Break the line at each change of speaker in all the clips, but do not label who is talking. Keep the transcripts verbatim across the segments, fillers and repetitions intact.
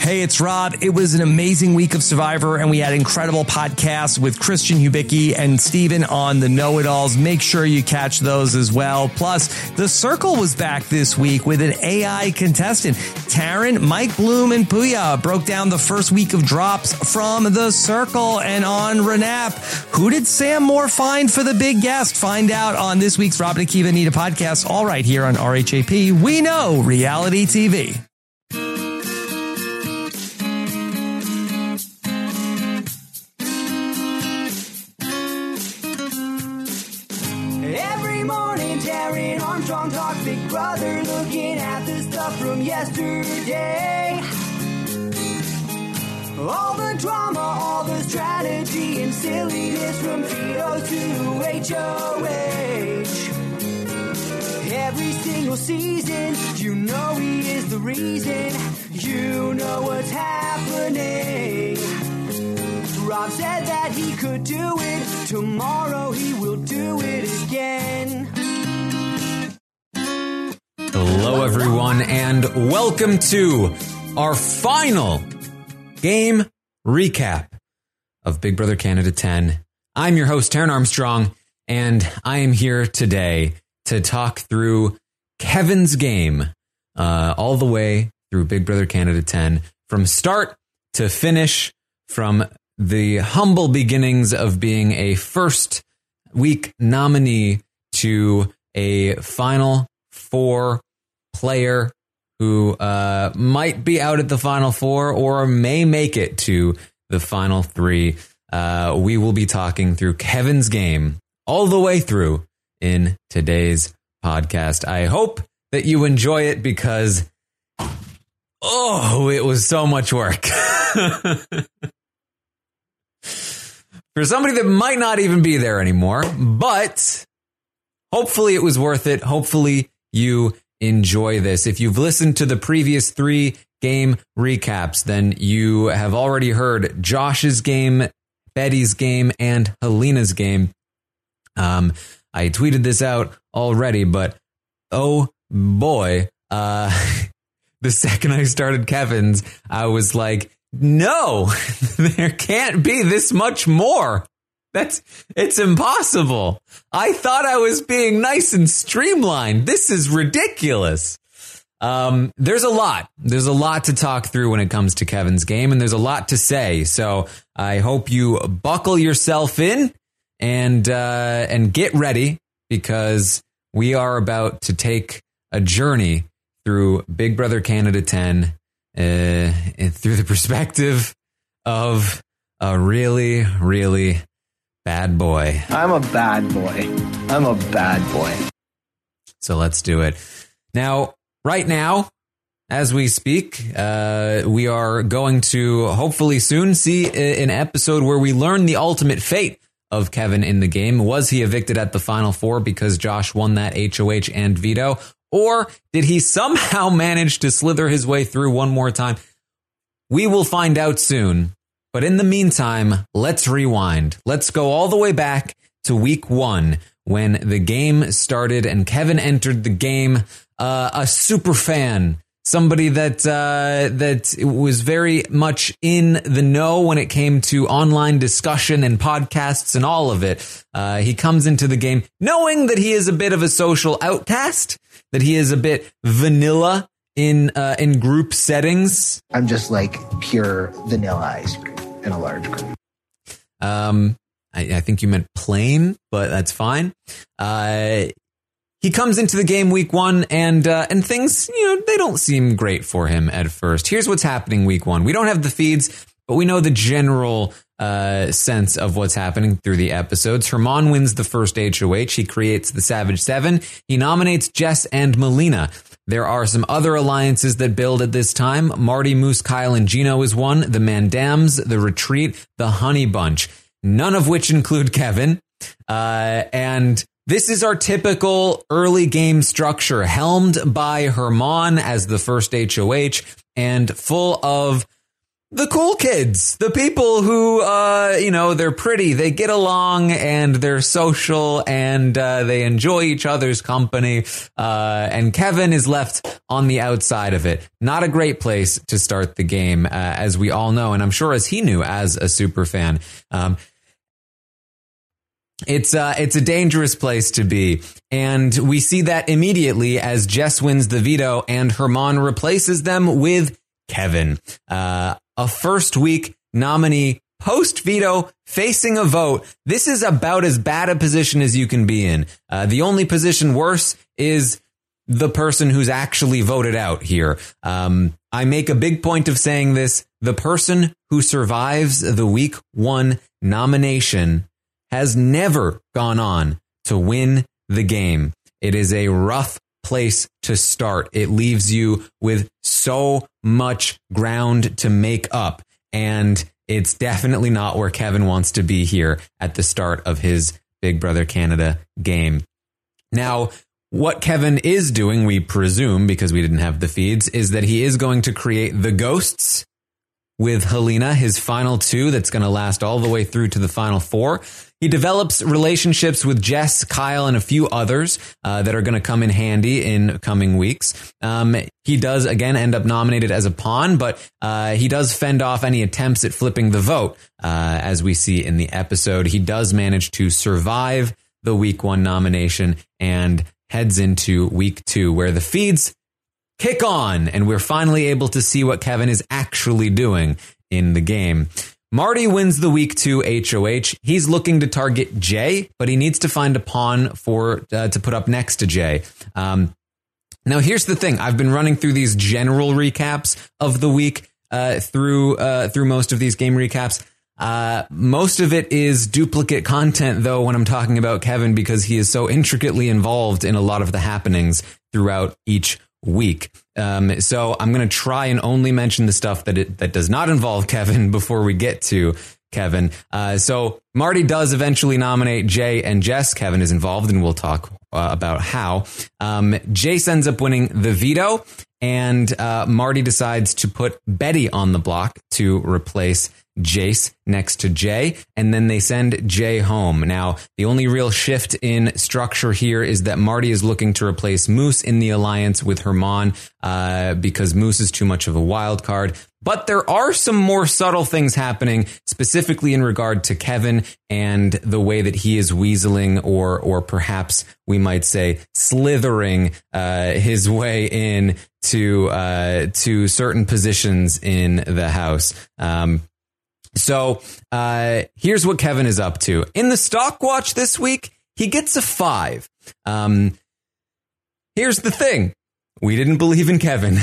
Hey, it's Rob. It was an amazing week of Survivor, and we had incredible podcasts with Christian Hubicki and Steven on the Know-It-Alls. Make sure you catch those as well. Plus, The Circle was back this week with an A I contestant. Taryn, Mike Bloom, and Puya broke down the first week of drops from The Circle. And on Renap, who did Sam Moore find for the big guest? Find out on this week's Rob and Akiva Anita podcast, all right here on R H A P. We know reality T V.
Armstrong talks Big Brother, looking at the stuff from yesterday. All the drama, all the strategy and silliness from Vito to H O H. Every single season, you know he is the reason. You know what's happening. Rob said that he could do it. Tomorrow he will do it again.
Hello, everyone, and welcome to our final game recap of Big Brother Canada ten. I'm your host, Taryn Armstrong, and I am here today to talk through Kevin's game uh, all the way through Big Brother Canada ten, from start to finish, from the humble beginnings of being a first week nominee to a final four player who uh, might be out at the final four or may make it to the final three. Uh, we will be talking through Kevin's game all the way through in today's podcast. I hope that you enjoy it because, oh, it was so much work. For somebody that might not even be there anymore, but hopefully it was worth it. Hopefully you enjoy this. If you've listened to the previous three game recaps, then you have already heard Josh's game, Betty's game, and Helena's game. Um, I tweeted this out already, but oh boy, uh, the second I started Kevin's, I was like, no, there can't be this much more. That's, it's impossible. I thought I was being nice and streamlined. This is ridiculous. Um, there's a lot. There's a lot to talk through when it comes to Kevin's game, and there's a lot to say. So I hope you buckle yourself in and uh, and get ready, because we are about to take a journey through Big Brother Canada ten uh, through the perspective of a really, really bad boy.
I'm a bad boy. I'm a bad boy.
So let's do it. Now, right now, as we speak, uh, we are going to hopefully soon see an episode where we learn the ultimate fate of Kevin in the game. Was he evicted at the final four because Josh won that H O H and veto? Or did he somehow manage to slither his way through one more time? We will find out soon. But in the meantime, let's rewind. Let's go all the way back to week one when the game started and Kevin entered the game. Uh, a super fan, somebody that uh, that was very much in the know when it came to online discussion and podcasts and all of it. Uh, he comes into the game knowing that he is a bit of a social outcast, that he is a bit vanilla in uh, in group settings.
I'm just like pure vanilla ice cream in a large group.
Um, I, I think you meant plain, but that's fine. Uh, he comes into the game week one, and uh, and things, you know, they don't seem great for him at first. Here's what's happening week one. We don't have the feeds, but we know the general uh, sense of what's happening through the episodes. Herman wins the first H O H. He creates the Savage Seven. He nominates Jess and Melina. There are some other alliances that build at this time. Marty, Moose, Kyle, and Gino is one. The Mandams, the Retreat, the Honey Bunch. None of which include Kevin. Uh, and this is our typical early game structure, helmed by Herman as the first H O H and full of the cool kids, the people who, uh, you know, they're pretty, they get along and they're social and uh, they enjoy each other's company. Uh, and Kevin is left on the outside of it. Not a great place to start the game, uh, as we all know. And I'm sure as he knew as a super fan. Um, It's uh, it's a dangerous place to be. And we see that immediately as Jess wins the veto and Herman replaces them with Kevin, uh, a first week nominee post veto facing a vote. This is about as bad a position as you can be in. Uh, the only position worse is the person who's actually voted out here. Um, I make a big point of saying this. The person who survives the week one nomination has never gone on to win the game. It is a rough place to start. It leaves you with so much ground to make up. And it's definitely not where Kevin wants to be here at the start of his Big Brother Canada game. Now, what Kevin is doing, we presume, because we didn't have the feeds, is that he is going to create the ghosts with Helena, his final two, that's going to last all the way through to the final four. He develops relationships with Jess, Kyle, and a few others uh, that are going to come in handy in coming weeks. Um, he does, again, end up nominated as a pawn, but uh, he does fend off any attempts at flipping the vote, uh, as we see in the episode. He does manage to survive the week one nomination and heads into week two, where the feeds kick on, and we're finally able to see what Kevin is actually doing in the game. Marty wins the week two H O H. He's looking to target Jay, but he needs to find a pawn for uh, to put up next to Jay. Um, now, here's the thing. I've been running through these general recaps of the week uh, through uh, through most of these game recaps. Uh, most of it is duplicate content, though, when I'm talking about Kevin, because he is so intricately involved in a lot of the happenings throughout each week. Um, so I'm going to try and only mention the stuff that it, that does not involve Kevin before we get to Kevin. Uh, so Marty does eventually nominate Jay and Jess. Kevin is involved, and we'll talk uh, about how. Um, Jace ends up winning the veto, and uh, Marty decides to put Betty on the block to replace Jace next to Jay, and then they send Jay home. Now, the only real shift in structure here is that Marty is looking to replace Moose in the alliance with Herman uh, because Moose is too much of a wild card. But there are some more subtle things happening, specifically in regard to Kevin and the way that he is weaseling, or or perhaps we might say slithering uh, his way in to uh, to certain positions in the house. Um, So uh, here's what Kevin is up to. In the stock watch this week, he gets a five. Um, here's the thing. We didn't believe in Kevin.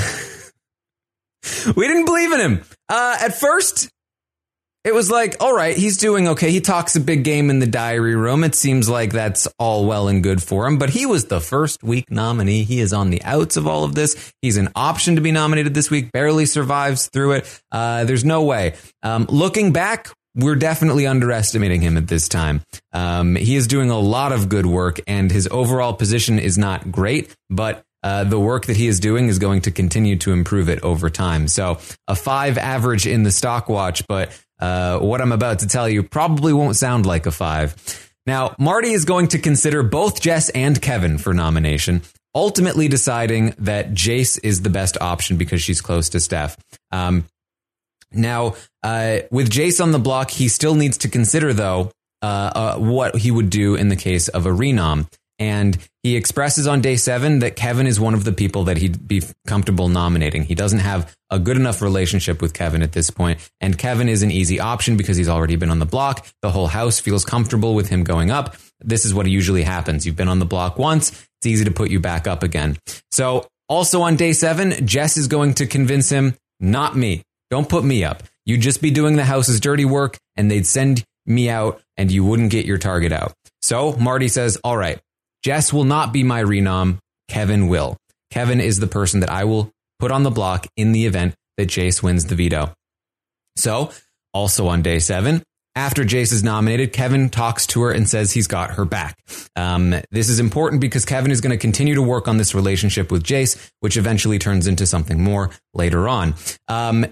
We didn't believe in him. Uh, at first, it was like, all right, he's doing okay. He talks a big game in the diary room. It seems like that's all well and good for him. But he was the first week nominee. He is on the outs of all of this. He's an option to be nominated this week. Barely survives through it. Uh, there's no way. Um, looking back, we're definitely underestimating him at this time. Um, he is doing a lot of good work, and his overall position is not great, but Uh, the work that he is doing is going to continue to improve it over time. So a five average in the stock watch, but uh, what I'm about to tell you probably won't sound like a five. Now, Marty is going to consider both Jess and Kevin for nomination, ultimately deciding that Jace is the best option because she's close to Steph. Um, now, uh, with Jace on the block, he still needs to consider, though, uh, uh, what he would do in the case of a renom. And he expresses on day seven that Kevin is one of the people that he'd be comfortable nominating. He doesn't have a good enough relationship with Kevin at this point. And Kevin is an easy option because he's already been on the block. The whole house feels comfortable with him going up. This is what usually happens. You've been on the block once. It's easy to put you back up again. So also on day seven, Jess is going to convince him, not me. Don't put me up. You'd just be doing the house's dirty work and they'd send me out and you wouldn't get your target out. So Marty says, all right, Jess will not be my renom. Kevin will. Kevin is the person that I will put on the block in the event that Jace wins the veto. So, also on day seven, after Jace is nominated, Kevin talks to her and says he's got her back. Um, this is important because Kevin is going to continue to work on this relationship with Jace, which eventually turns into something more later on. Um,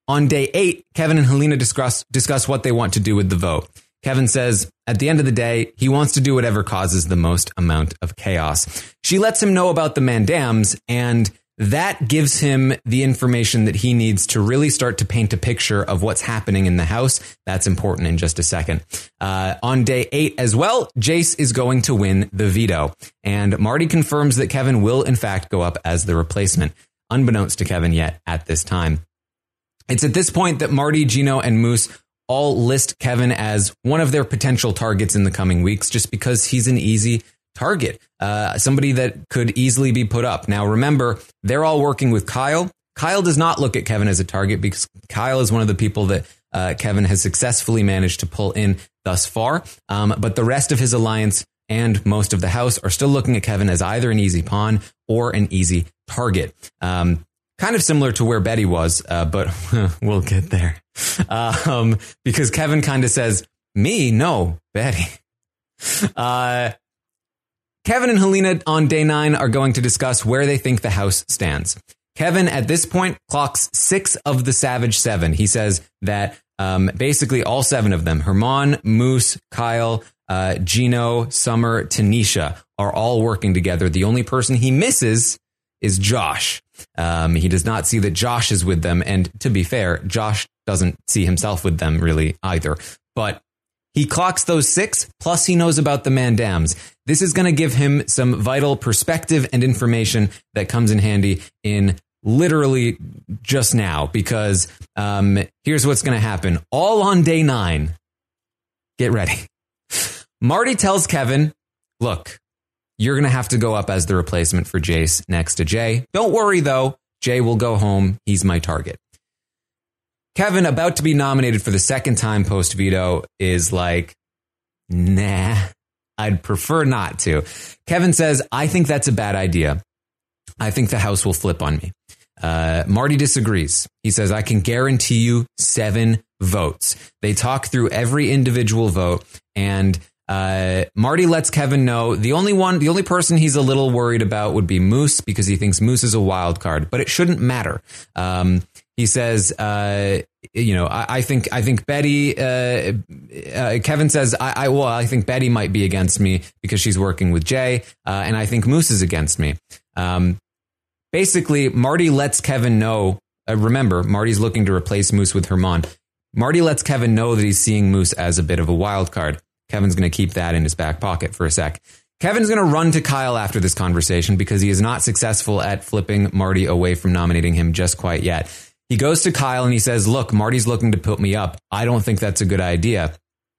On day eight, Kevin and Helena discuss, discuss what they want to do with the vote. Kevin says, at the end of the day, he wants to do whatever causes the most amount of chaos. She lets him know about the Mandams, and that gives him the information that he needs to really start to paint a picture of what's happening in the house. That's important in just a second. Uh, on day eight as well, Jace is going to win the veto, and Marty confirms that Kevin will in fact go up as the replacement, unbeknownst to Kevin yet at this time. It's at this point that Marty, Gino, and Moose all list Kevin as one of their potential targets in the coming weeks, just because he's an easy target, uh, somebody that could easily be put up. Now, remember, they're all working with Kyle. Kyle does not look at Kevin as a target because Kyle is one of the people that uh, Kevin has successfully managed to pull in thus far. Um, but the rest of his alliance and most of the house are still looking at Kevin as either an easy pawn or an easy target. Um, kind of similar to where Betty was, uh, but we'll get there. Uh, um, because Kevin kind of says, me? No, Betty. Uh, Kevin and Helena on day nine are going to discuss where they think the house stands. Kevin, at this point, clocks six of the Savage Seven. He says that um, basically all seven of them, Herman, Moose, Kyle, uh, Gino, Summer, Tanisha, are all working together. The only person he misses is Josh. Um, he does not see that Josh is with them. And to be fair, Josh doesn't see himself with them really either. But he clocks those six, plus he knows about the Mandams. This is going to give him some vital perspective and information that comes in handy in literally just now, because um, here's what's going to happen. All on day nine. Get ready. Marty tells Kevin, look, you're going to have to go up as the replacement for Jace next to Jay. Don't worry, though. Jay will go home. He's my target. Kevin, about to be nominated for the second time post-veto, is like, nah, I'd prefer not to. Kevin says, I think that's a bad idea. I think the house will flip on me. Uh, Marty disagrees. He says, I can guarantee you seven votes. They talk through every individual vote, and Uh, Marty lets Kevin know the only one, the only person he's a little worried about would be Moose, because he thinks Moose is a wild card, but it shouldn't matter. Um, he says, uh, you know, I, I think, I think Betty, uh, uh, Kevin says, I, I, well, I think Betty might be against me because she's working with Jay. Uh, and I think Moose is against me. Um, basically Marty lets Kevin know, uh, remember, Marty's looking to replace Moose with Herman. Marty lets Kevin know that he's seeing Moose as a bit of a wild card. Kevin's going to keep that in his back pocket for a sec. Kevin's going to run to Kyle after this conversation because he is not successful at flipping Marty away from nominating him just quite yet. He goes to Kyle and he says, look, Marty's looking to put me up. I don't think that's a good idea.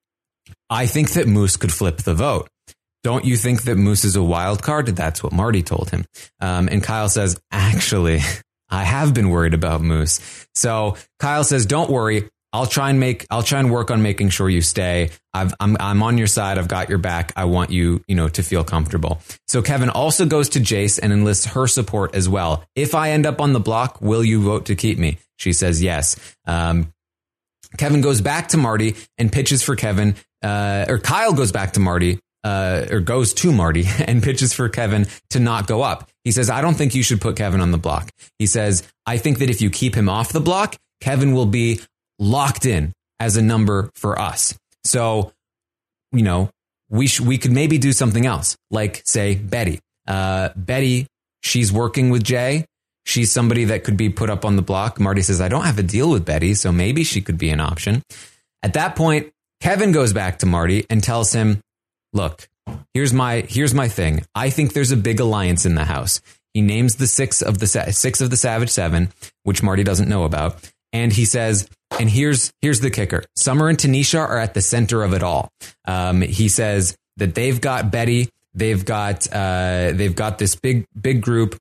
I think that Moose could flip the vote. Don't you think that Moose is a wild card? That's what Marty told him. Um, and Kyle says, actually, I have been worried about Moose. So Kyle says, don't worry. I'll try and make, I'll try and work on making sure you stay. I've, I'm, I'm on your side. I've got your back. I want you, you know, to feel comfortable. So Kevin also goes to Jace and enlists her support as well. If I end up on the block, will you vote to keep me? She says yes. Um, Kevin goes back to Marty and pitches for Kevin, uh, or Kyle goes back to Marty, uh, or goes to Marty and pitches for Kevin to not go up. He says, I don't think you should put Kevin on the block. He says, I think that if you keep him off the block, Kevin will be locked in as a number for us. So, you know, we sh- we could maybe do something else, like say Betty. Uh, Betty, she's working with Jay. She's somebody that could be put up on the block. Marty says, I don't have a deal with Betty, so maybe she could be an option. At that point, Kevin goes back to Marty and tells him, look, here's my here's my thing. I think there's a big alliance in the house. He names the six of the sa- six of the Savage Seven, which Marty doesn't know about. And he says, and here's here's the kicker. Summer and Tanisha are at the center of it all. Um, he says that they've got Betty. They've got uh, they've got this big big group.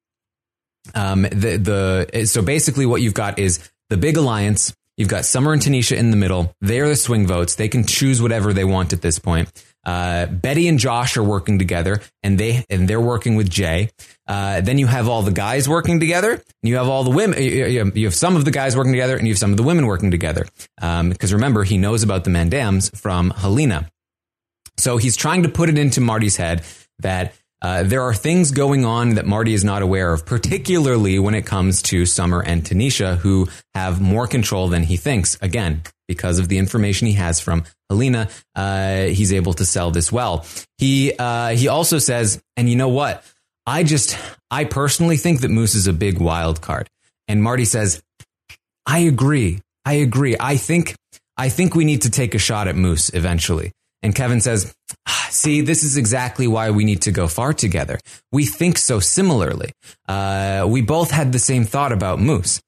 Um, the the so basically what you've got is the big alliance. You've got Summer and Tanisha in the middle. They are the swing votes. They can choose whatever they want at this point. Uh, Betty and Josh are working together, and they and they're working with Jay. Uh, then you have all the guys working together, and you have all the women. You have some of the guys working together, and you have some of the women working together. Um, because remember, he knows about the Mandams from Helena, so he's trying to put it into Marty's head that Uh, there are things going on that Marty is not aware of, particularly when it comes to Summer and Tanisha, who have more control than he thinks. Again, because of the information he has from Helena, uh, he's able to sell this well. He uh, he also says, and you know what? I just, I personally think that Moose is a big wild card. And Marty says, I agree. I agree. I think, I think we need to take a shot at Moose eventually. And Kevin says, see, this is exactly why we need to go far together. We think so similarly. Uh, we both had the same thought about Moose.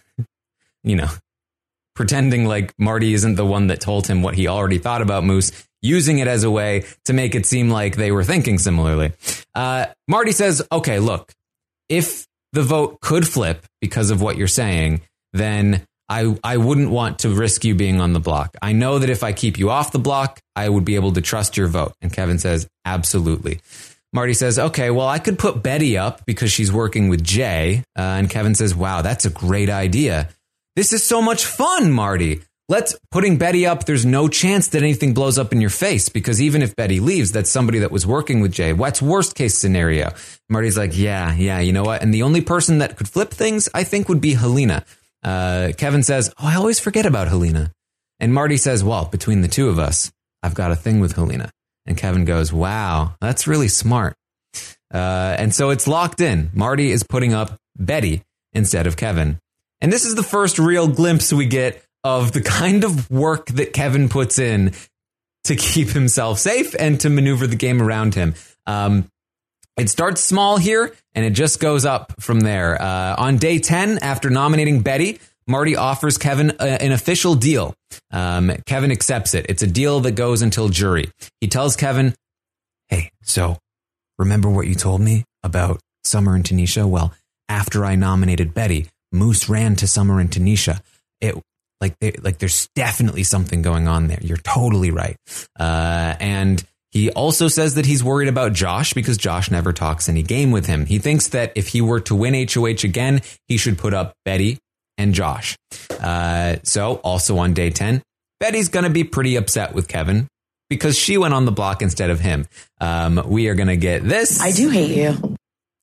You know, pretending like Marty isn't the one that told him what he already thought about Moose, using it as a way to make it seem like they were thinking similarly. Uh, Marty says, okay, look, if the vote could flip because of what you're saying, then I, I wouldn't want to risk you being on the block. I know that if I keep you off the block, I would be able to trust your vote. And Kevin says, absolutely. Marty says, okay, well, I could put Betty up because she's working with Jay. Uh, and Kevin says, wow, that's a great idea. This is so much fun, Marty. Let's putting Betty up. There's no chance that anything blows up in your face, because even if Betty leaves, that's somebody that was working with Jay. What's worst case scenario? Marty's like, yeah, yeah, you know what? And the only person that could flip things, I think, would be Helena. Uh, Kevin says, oh, I always forget about Helena. And Marty says, well, between the two of us, I've got a thing with Helena. And Kevin goes, wow, that's really smart. Uh, and so it's locked in. Marty is putting up Betty instead of Kevin. And this is the first real glimpse we get of the kind of work that Kevin puts in to keep himself safe and to maneuver the game around him. Um, It starts small here, and it just goes up from there. Uh, on day ten, after nominating Betty, Marty offers Kevin a, an official deal. Um, Kevin accepts it. It's a deal that goes until jury. He tells Kevin, hey, so remember what you told me about Summer and Tanisha? Well, after I nominated Betty, Moose ran to Summer and Tanisha. It like they, like there's definitely something going on there. You're totally right. Uh, and he also says that he's worried about Josh because Josh never talks any game with him. He thinks that if he were to win H O H again, he should put up Betty and Josh. Uh, so also on day ten, Betty's going to be pretty upset with Kevin because she went on the block instead of him. Um, we are going to get this.
I do hate you.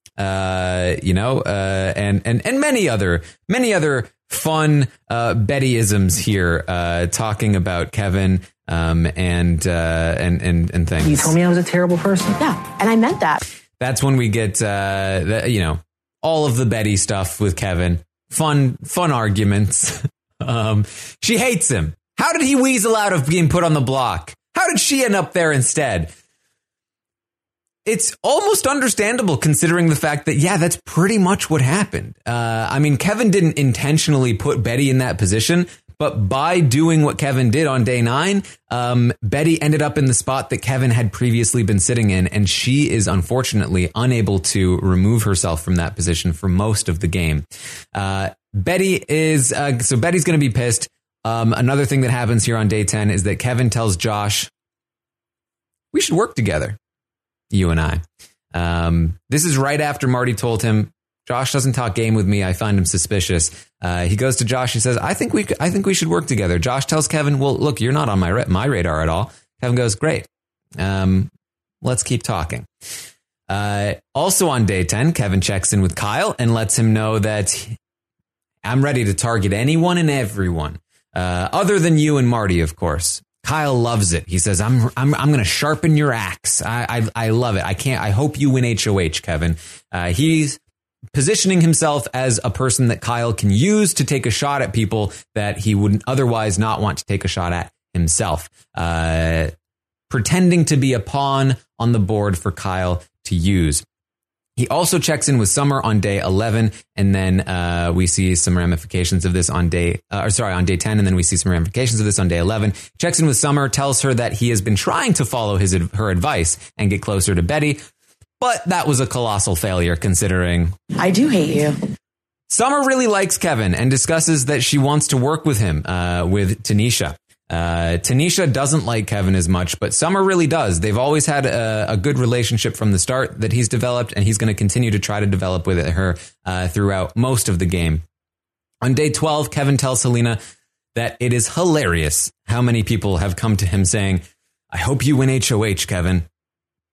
Uh, you know, uh, and, and, and many other, many other fun, uh, Bettyisms here, uh, talking about Kevin, um, and, uh, and, and, and things.
You told me I was a terrible person. Yeah. And I meant that.
That's when we get, uh, the, you know, all of the Betty stuff with Kevin. Fun, fun arguments. um, she hates him. How did he weasel out of being put on the block? How did she end up there instead? It's almost understandable considering the fact that, yeah, that's pretty much what happened. Uh, I mean, Kevin didn't intentionally put Betty in that position, but by doing what Kevin did on day nine, um, Betty ended up in the spot that Kevin had previously been sitting in, and she is unfortunately unable to remove herself from that position for most of the game. Uh, Betty is, uh, so Betty's going to be pissed. Um, another thing that happens here on day ten is that Kevin tells Josh, we should work together. You and I. Um, this is right after Marty told him, Josh doesn't talk game with me. I find him suspicious. Uh, he goes to Josh. He says, I think we, I think we should work together. Josh tells Kevin, well, look, you're not on my, ra- my radar at all. Kevin goes, great. Um, let's keep talking. Uh, also on day ten, Kevin checks in with Kyle and lets him know that I'm ready to target anyone and everyone, uh, other than you and Marty, of course. Kyle loves it. He says, I'm I'm I'm going to sharpen your axe. I, I I love it. I can't. I hope you win H O H, Kevin. Uh, he's positioning himself as a person that Kyle can use to take a shot at people that he would otherwise not want to take a shot at himself. Uh, pretending to be a pawn on the board for Kyle to use. He also checks in with Summer on day eleven, and then uh, we see some ramifications of this on day, uh, or sorry, on day ten, and then we see some ramifications of this on day eleven. Checks in with Summer, tells her that he has been trying to follow his her advice and get closer to Betty, but that was a colossal failure considering.
I do hate you.
Summer really likes Kevin and discusses that she wants to work with him, uh, with Tanisha. Uh, Tanisha doesn't like Kevin as much, but Summer really does. They've always had a, a good relationship from the start that he's developed, and he's going to continue to try to develop with her uh, throughout most of the game. On day twelve, Kevin tells Helena that it is hilarious how many people have come to him saying, I hope you win H O H, Kevin.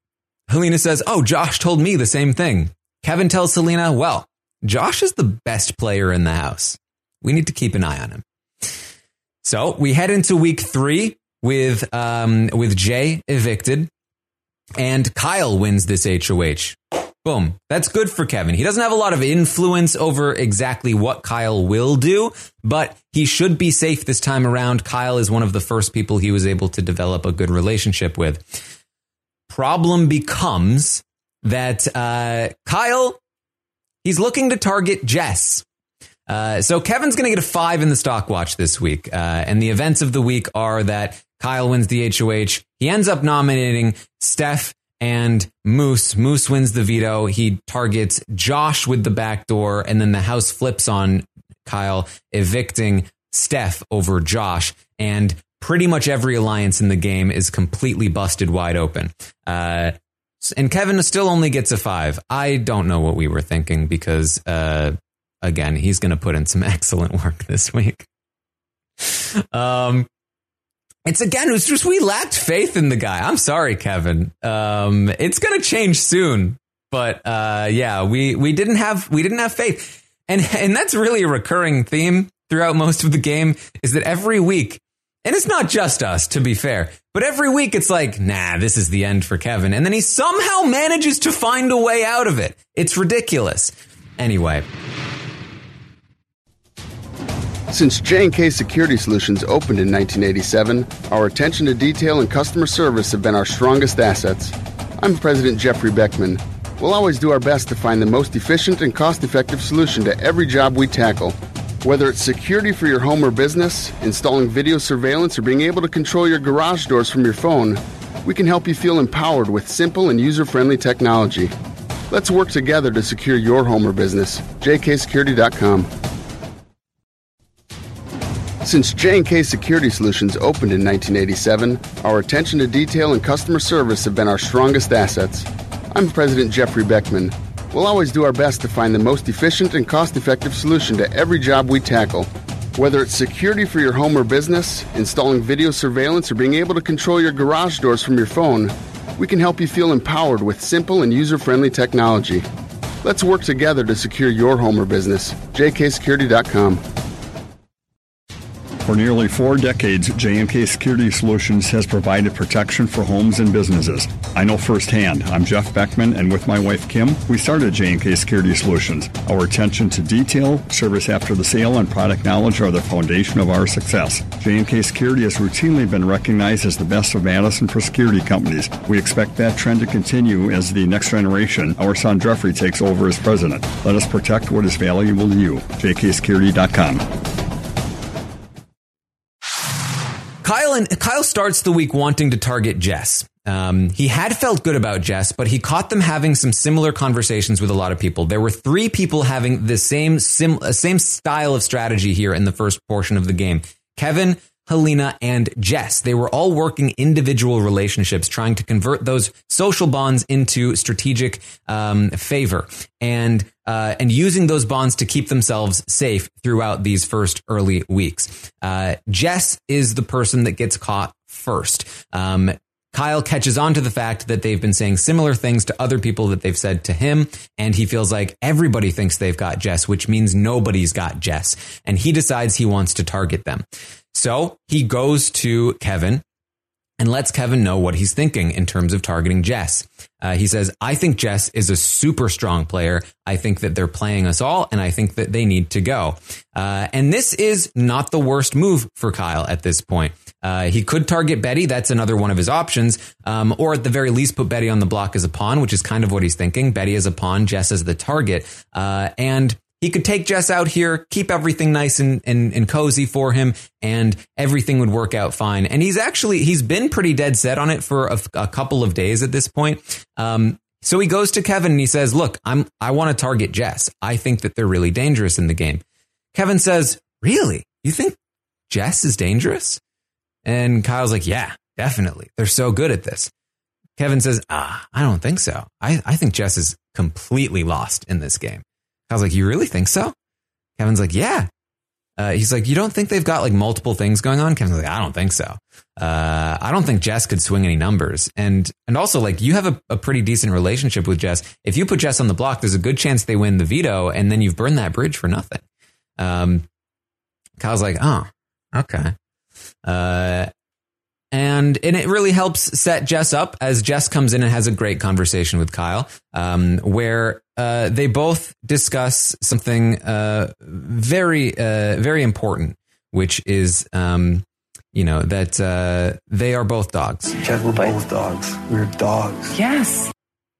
Helena says, oh, Josh told me the same thing. Kevin tells Selena, well, Josh is the best player in the house. We need to keep an eye on him. So we head into week three with um, with Jay evicted, and Kyle wins this H O H. Boom. That's good for Kevin. He doesn't have a lot of influence over exactly what Kyle will do, but he should be safe this time around. Kyle is one of the first people he was able to develop a good relationship with. Problem becomes that uh, Kyle, he's looking to target Jess. Uh, so Kevin's going to get a five in the stock watch this week. Uh, and the events of the week are that Kyle wins the H O H. He ends up nominating Steph and Moose. Moose wins the veto. He targets Josh with the back door. And then the house flips on Kyle, evicting Steph over Josh. And pretty much every alliance in the game is completely busted wide open. Uh, and Kevin still only gets a five. I don't know what we were thinking because, uh, again, he's going to put in some excellent work this week. Um, it's again, it's just we lacked faith in the guy. I'm sorry, Kevin. Um, it's going to change soon, but uh, yeah, we we didn't have we didn't have faith, and and that's really a recurring theme throughout most of the game. Is that every week, and it's not just us, to be fair, but every week it's like, nah, this is the end for Kevin, and then he somehow manages to find a way out of it. It's ridiculous. Anyway.
Since J and K Security Solutions opened in nineteen eighty-seven, our attention to detail and customer service have been our strongest assets. I'm President Jeffrey Beckman. We'll always do our best to find the most efficient and cost-effective solution to every job we tackle. Whether it's security for your home or business, installing video surveillance, or being able to control your garage doors from your phone, we can help you feel empowered with simple and user-friendly technology. Let's work together to secure your home or business. J K security dot com. Since J and K Security Solutions opened in nineteen eighty-seven, our attention to detail and customer service have been our strongest assets. I'm President Jeffrey Beckman. We'll always do our best to find the most efficient and cost-effective solution to every job we tackle. Whether it's security for your home or business, installing video surveillance, or being able to control your garage doors from your phone, we can help you feel empowered with simple and user-friendly technology. Let's work together to secure your home or business. J K security dot com.
For nearly four decades, J and K Security Solutions has provided protection for homes and businesses. I know firsthand. I'm Jeff Beckman, and with my wife, Kim, we started J and K Security Solutions. Our attention to detail, service after the sale, and product knowledge are the foundation of our success. J and K Security has routinely been recognized as the best of Madison for security companies. We expect that trend to continue as the next generation, our son Jeffrey, takes over as president. Let us protect what is valuable to you. J K security dot com.
Kyle and Kyle starts the week wanting to target Jess. Um, he had felt good about Jess, but he caught them having some similar conversations with a lot of people. There were three people having the same sim, uh, same style of strategy here in the first portion of the game. Kevin, Helena, and Jess. They were all working individual relationships, trying to convert those social bonds into strategic um, favor, and uh, and using those bonds to keep themselves safe throughout these first early weeks. Uh, Jess is the person that gets caught first. Um, Kyle catches on to the fact that they've been saying similar things to other people that they've said to him, and he feels like everybody thinks they've got Jess, which means nobody's got Jess, and he decides he wants to target them. So he goes to Kevin and lets Kevin know what he's thinking in terms of targeting Jess. Uh, he says, I think Jess is a super strong player. I think that they're playing us all, and I think that they need to go. Uh, and this is not the worst move for Kyle at this point. Uh, he could target Betty. That's another one of his options. Um, or at the very least, put Betty on the block as a pawn, which is kind of what he's thinking. Betty as a pawn, Jess as the target. Uh, and he could take Jess out here, keep everything nice and, and, and cozy for him, and everything would work out fine. And he's actually, he's been pretty dead set on it for a, a couple of days at this point. Um, so he goes to Kevin and he says, look, I'm, I want to target Jess. I think that they're really dangerous in the game. Kevin says, really? You think Jess is dangerous? And Kyle's like, yeah, definitely. They're so good at this. Kevin says, ah, I don't think so. I, I think Jess is completely lost in this game. I was like, you really think so? Kevin's like, yeah. uh, he's like, you don't think they've got like multiple things going on? Kevin's like, I don't think so. Uh, I don't think Jess could swing any numbers. And, and also like you have a, a pretty decent relationship with Jess. If you put Jess on the block, there's a good chance they win the veto and then you've burned that bridge for nothing. Um, Kyle's like, oh, okay. Uh, And and it really helps set Jess up as Jess comes in and has a great conversation with Kyle, um, where uh, they both discuss something uh, very, uh, very important, which is, um, you know, that uh, they are both dogs.
Jeff, we're both dogs. We're dogs.
Yes.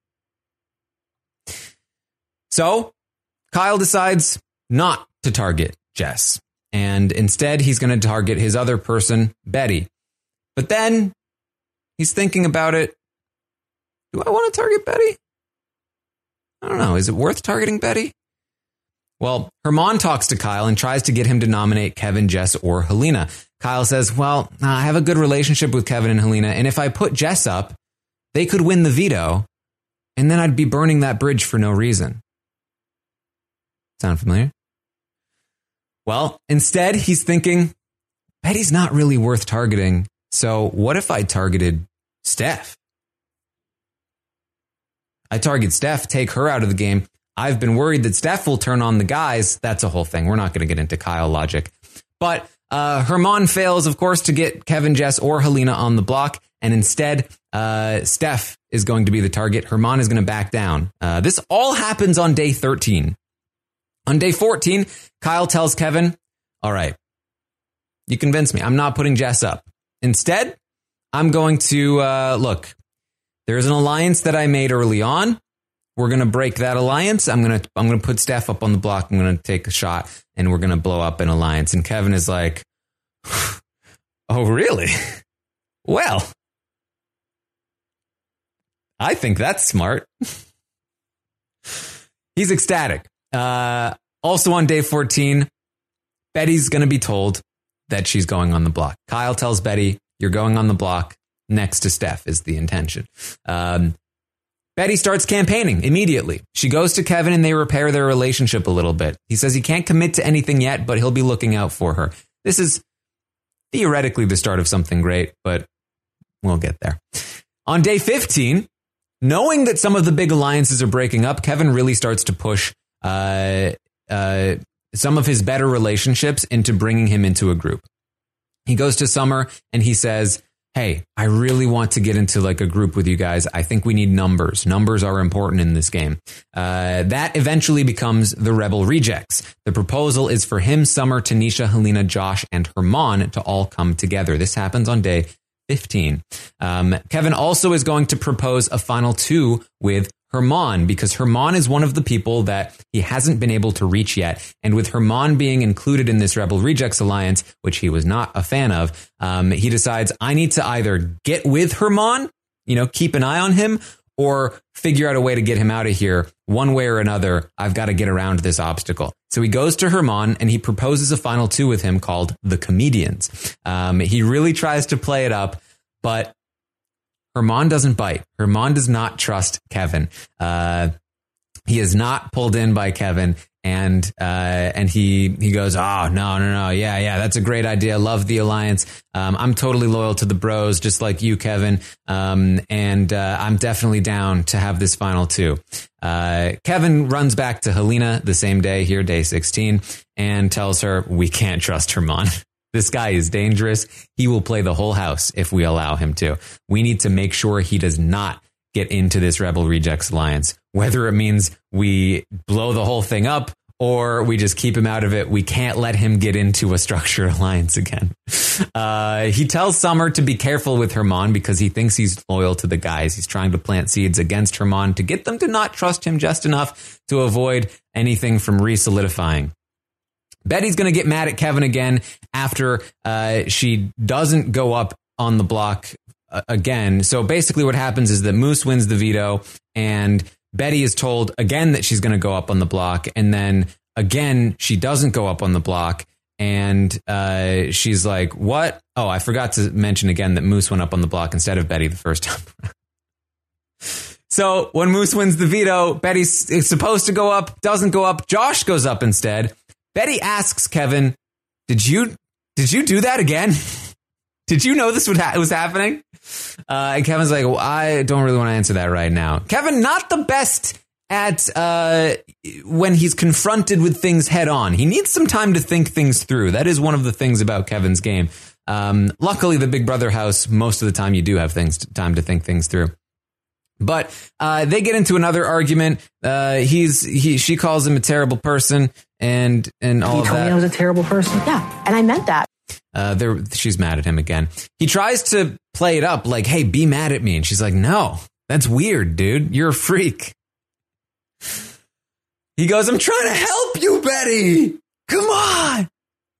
So Kyle decides not to target Jess, and instead he's going to target his other person, Betty. But then he's thinking about it. Do I want to target Betty? I don't know. Is it worth targeting Betty? Well, Herman talks to Kyle and tries to get him to nominate Kevin, Jess, or Helena. Kyle says, well, I have a good relationship with Kevin and Helena, and if I put Jess up, they could win the veto, and then I'd be burning that bridge for no reason. Sound familiar? Well, instead, he's thinking, Betty's not really worth targeting. So what if I targeted Steph? I target Steph, take her out of the game. I've been worried that Steph will turn on the guys. That's a whole thing. We're not going to get into Kyle logic. But uh, Herman fails, of course, to get Kevin, Jess, or Helena on the block. And instead, uh, Steph is going to be the target. Herman is going to back down. Uh, this all happens on day thirteen. On day fourteen, Kyle tells Kevin, all right, you convinced me. I'm not putting Jess up. Instead, I'm going to, uh, look, there's an alliance that I made early on. We're going to break that alliance. I'm going to, I'm going to put Steph up on the block. I'm going to take a shot and we're going to blow up an alliance. And Kevin is like, oh, really? Well, I think that's smart. He's ecstatic. Uh, also on day fourteen, Betty's going to be told that she's going on the block. Kyle tells Betty, you're going on the block next to Steph is the intention. Um, Betty starts campaigning immediately. She goes to Kevin and they repair their relationship a little bit. He says he can't commit to anything yet, but he'll be looking out for her. This is theoretically the start of something great, but we'll get there. On day fifteen, knowing that some of the big alliances are breaking up, Kevin really starts to push uh, uh, some of his better relationships into bringing him into a group. He goes to Summer and he says, hey, I really want to get into like a group with you guys. I think we need numbers. Numbers are important in this game. Uh, that eventually becomes the Rebel Rejects. The proposal is for him, Summer, Tanisha, Helena, Josh, and Herman to all come together. This happens on day fifteen. Um, Kevin also is going to propose a final two with Herman, because Herman is one of the people that he hasn't been able to reach yet. And with Herman being included in this Rebel Rejects alliance, which he was not a fan of, um, he decides I need to either get with Herman, you know, keep an eye on him, or figure out a way to get him out of here. One way or another, I've got to get around this obstacle. So he goes to Herman and he proposes a final two with him called the Comedians. Um, he really tries to play it up, but Herman doesn't bite. Herman does not trust Kevin. Uh, he is not pulled in by Kevin. And uh, and he he goes, oh, no, no, no. Yeah, yeah, that's a great idea. Love the alliance. Um, I'm totally loyal to the bros, just like you, Kevin. Um, and uh, I'm definitely down to have this final two. Uh, Kevin runs back to Helena the same day here, day sixteen, and tells her, we can't trust Herman. This guy is dangerous. He will play the whole house if we allow him to. We need to make sure he does not get into this Rebel Rejects alliance, whether it means we blow the whole thing up or we just keep him out of it. We can't let him get into a structured alliance again. Uh, he tells Summer to be careful with Herman because he thinks he's loyal to the guys. He's trying to plant seeds against Herman to get them to not trust him just enough to avoid anything from re-solidifying. Betty's going to get mad at Kevin again after uh, she doesn't go up on the block uh, again. So basically what happens is that Moose wins the veto and Betty is told again that she's going to go up on the block. And then again, she doesn't go up on the block. And uh, she's like, what? Oh, I forgot to mention again that Moose went up on the block instead of Betty the first time. So when Moose wins the veto, Betty's supposed to go up, doesn't go up. Josh goes up instead. Betty asks Kevin, did you did you do that again? Did you know this would ha- was happening? Uh, and Kevin's like, well, I don't really want to answer that right now. Kevin, not the best at uh, when he's confronted with things head on. He needs some time to think things through. That is one of the things about Kevin's game. Um, luckily, the Big Brother house, most of the time you do have things time to think things through. But uh, they get into another argument. Uh, he's he she calls him a terrible person and and all
You
of
told
that.
me I was a terrible person.
Yeah, and I meant that.
Uh, there, she's mad at him again. He tries to play it up like, hey, be mad at me. And she's like, no, that's weird, dude. You're a freak. He goes, I'm trying to help you, Betty. Come on.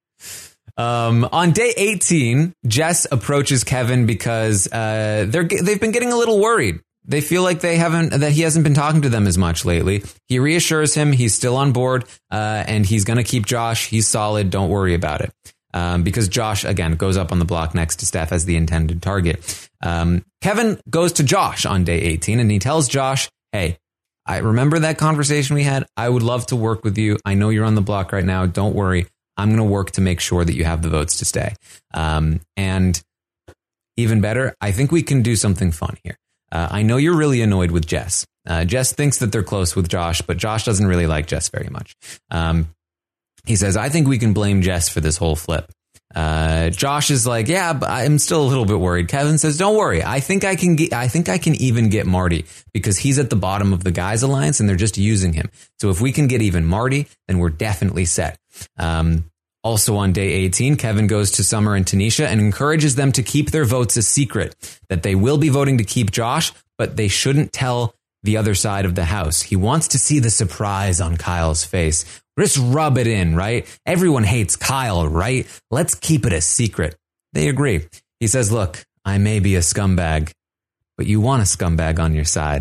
Um, on day eighteen, Jess approaches Kevin because uh, they're they've been getting a little worried. They feel like they haven't that he hasn't been talking to them as much lately. He reassures him he's still on board uh, and he's going to keep Josh. He's solid. Don't worry about it. Um, because Josh, again, goes up on the block next to Steph as the intended target. Um, Kevin goes to Josh on day eighteen and he tells Josh, hey, I remember that conversation we had. I would love to work with you. I know you're on the block right now. Don't worry. I'm going to work to make sure that you have the votes to stay. Um, and even better, I think we can do something fun here. Uh, I know you're really annoyed with Jess. Uh, Jess thinks that they're close with Josh, but Josh doesn't really like Jess very much. Um, he says, I think we can blame Jess for this whole flip. Uh, Josh is like, yeah, but I'm still a little bit worried. Kevin says, don't worry. I think I can get, I think I can even get Marty because he's at the bottom of the guys alliance and they're just using him. So if we can get even Marty, then we're definitely set. Um, also on day eighteen, Kevin goes to Summer and Tanisha and encourages them to keep their votes a secret, that they will be voting to keep Josh, but they shouldn't tell the other side of the house. He wants to see the surprise on Kyle's face. Just rub it in, right? Everyone hates Kyle, right? Let's keep it a secret. They agree. He says, look, I may be a scumbag, but you want a scumbag on your side.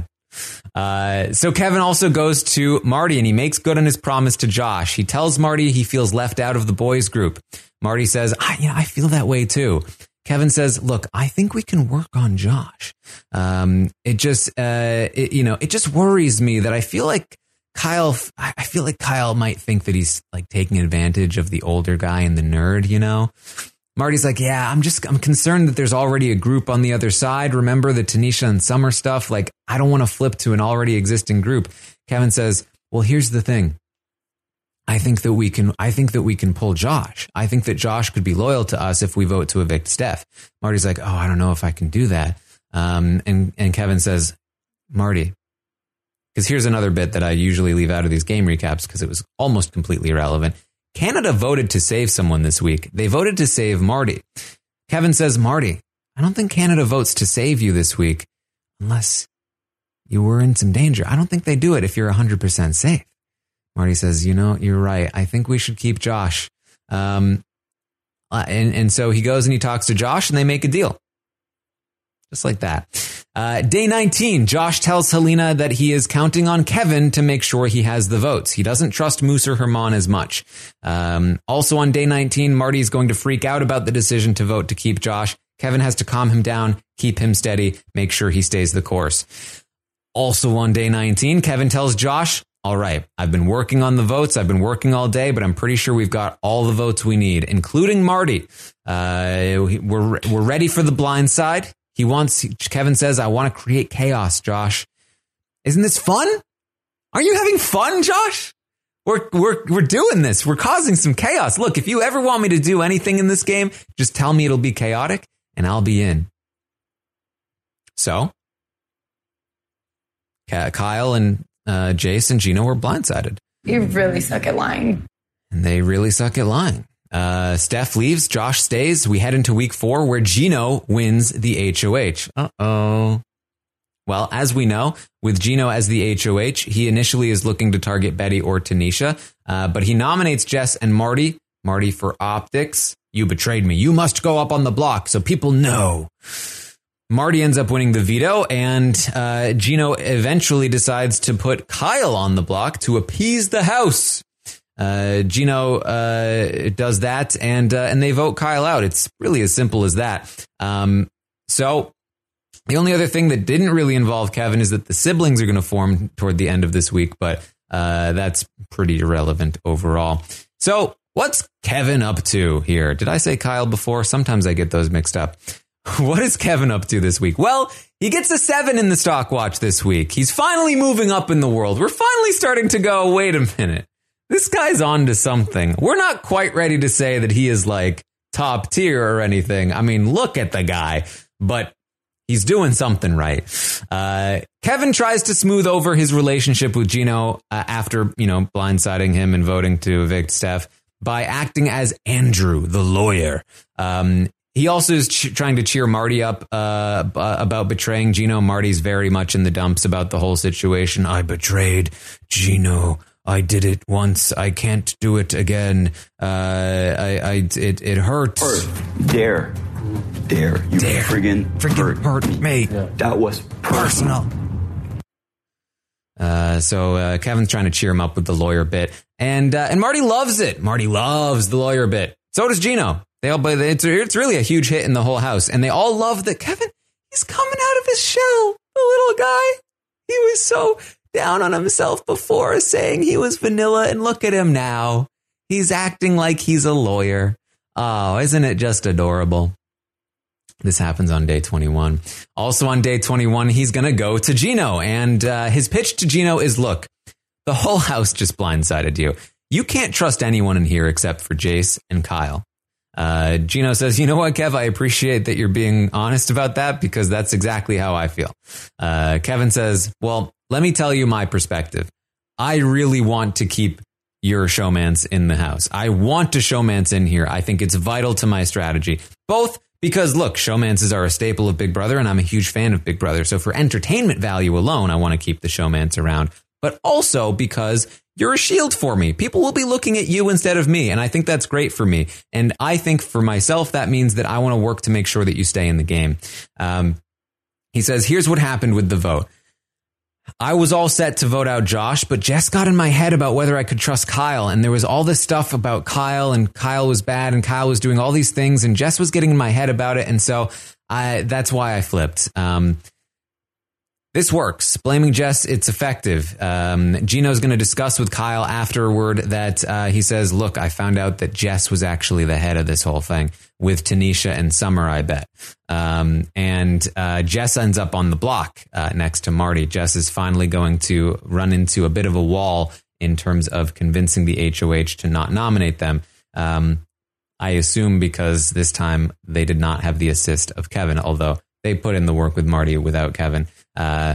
Uh, so Kevin also goes to Marty and he makes good on his promise to Josh. He tells Marty he feels left out of the boys group. Marty says, I, you know, I feel that way too. Kevin says, look, I think we can work on Josh. Um, it just, uh, it, you know, it just worries me that I feel like Kyle, I feel like Kyle might think that he's like taking advantage of the older guy and the nerd, you know? Marty's like, yeah, I'm just, I'm concerned that there's already a group on the other side. Remember the Tanisha and Summer stuff? Like, I don't want to flip to an already existing group. Kevin says, well, here's the thing. I think that we can, I think that we can pull Josh. I think that Josh could be loyal to us if we vote to evict Steph. Marty's like, oh, I don't know if I can do that. Um, and, and Kevin says, Marty, because here's another bit that I usually leave out of these game recaps because it was almost completely irrelevant. Canada voted to save someone this week. They voted to save Marty. Kevin says, Marty, I don't think Canada votes to save you this week unless you were in some danger. I don't think they do it if you're one hundred percent safe. Marty says, you know, you're right. I think we should keep Josh. Um, uh, and, and so he goes and he talks to Josh and they make a deal. Just like that. Uh, day nineteen, Josh tells Helena that he is counting on Kevin to make sure he has the votes. He doesn't trust Moose or Herman as much. Um, also on day nineteen, Marty is going to freak out about the decision to vote to keep Josh. Kevin has to calm him down, keep him steady, make sure he stays the course. Also on day nineteen, Kevin tells Josh, all right, I've been working on the votes. I've been working all day, but I'm pretty sure we've got all the votes we need, including Marty. Uh, we're, we're ready for the blind side. He wants, Kevin says, I want to create chaos, Josh. Isn't this fun? Aren't you having fun, Josh? We're, we're, we're doing this. We're causing some chaos. Look, if you ever want me to do anything in this game, just tell me it'll be chaotic and I'll be in. So, Kyle and uh, Jace and Gino were blindsided.
You really suck at lying.
And they really suck at lying. Uh, Steph leaves, Josh stays. We head into week four where Gino wins the H O H. Uh-oh. Well, as we know, with Gino as the H O H, he initially is looking to target Betty or Tanisha, uh, but he nominates Jess and Marty. Marty for optics. You betrayed me. You must go up on the block so people know. Marty ends up winning the veto, and uh, Gino eventually decides to put Kyle on the block to appease the house. Uh, Gino uh, does that, and uh, and they vote Kyle out. It's really as simple as that. Um, so the only other thing that didn't really involve Kevin is that the siblings are going to form toward the end of this week, but uh, that's pretty irrelevant overall. So What's Kevin up to here? Did I say Kyle before? Sometimes I get those mixed up. What is Kevin up to this week? Well, he gets a seven in the stock watch this week. He's finally moving up in the world. We're finally starting to go, wait a minute. This guy's on to something. We're not quite ready to say that he is like top tier or anything. I mean, look at the guy, but he's doing something right. Uh, Kevin tries to smooth over his relationship with Gino uh, after, you know, blindsiding him and voting to evict Steph by acting as Andrew, the lawyer. Um, he also is ch- trying to cheer Marty up uh, b- about betraying Gino. Marty's very much in the dumps about the whole situation. I betrayed Gino. I did it once. I can't do it again. Uh, I, I, it, it hurts.
Hurt. Dare. Dare. You
Dare.
friggin'
Friggin'
hurt,
hurt me.
Yeah. That was personal.
Personal.
Uh, so uh, Kevin's trying to cheer him up with the lawyer bit, and uh, and Marty loves it. Marty loves the lawyer bit. So does Gino. They all, it's it's really a huge hit in the whole house, and they all love that Kevin. He's coming out of his shell. The little guy. He was so down on himself before, saying he was vanilla, and look at him now. He's acting like he's a lawyer. Oh, isn't it just adorable? This happens on day twenty-one. Also on day twenty-one, he's going to go to Gino. And uh, his pitch to Gino is, look, the whole house just blindsided you. You can't trust anyone in here except for Jace and Kyle. Uh, Gino says, you know what, Kev, I appreciate that you're being honest about that because that's exactly how I feel. Uh, Kevin says, well, let me tell you my perspective. I really want to keep your showmance in the house. I want to showmance in here. I think it's vital to my strategy. Both because, look, showmances are a staple of Big Brother, and I'm a huge fan of Big Brother. So for entertainment value alone, I want to keep the showmance around. But also because you're a shield for me. People will be looking at you instead of me, and I think that's great for me. And I think for myself, that means that I want to work to make sure that you stay in the game. Um, he says, here's what happened with the vote. I was all set to vote out Josh, but Jess got in my head about whether I could trust Kyle. And there was all this stuff about Kyle, and Kyle was bad, and Kyle was doing all these things, and Jess was getting in my head about it. And so I, that's why I flipped. Um, this works. Blaming Jess, it's effective. Um, Gino's going to discuss with Kyle afterward that uh, he says, look, I found out that Jess was actually the head of this whole thing with Tanisha and Summer, I bet. Um, and uh, Jess ends up on the block uh, next to Marty. Jess is finally going to run into a bit of a wall in terms of convincing the H O H to not nominate them. Um, I assume because this time they did not have the assist of Kevin, although they put in the work with Marty without Kevin. Uh,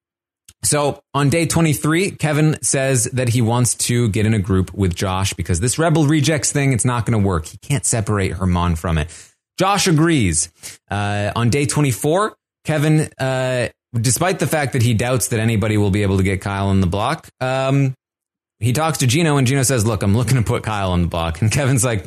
so on day twenty-three, Kevin says that he wants to get in a group with Josh because this Rebel Rejects thing, it's not going to work. He can't separate Herman from it. Josh agrees. Uh, on day twenty-four, Kevin, uh, despite the fact that he doubts that anybody will be able to get Kyle on the block, um, he talks to Gino, and Gino says, look, I'm looking to put Kyle on the block. And Kevin's like,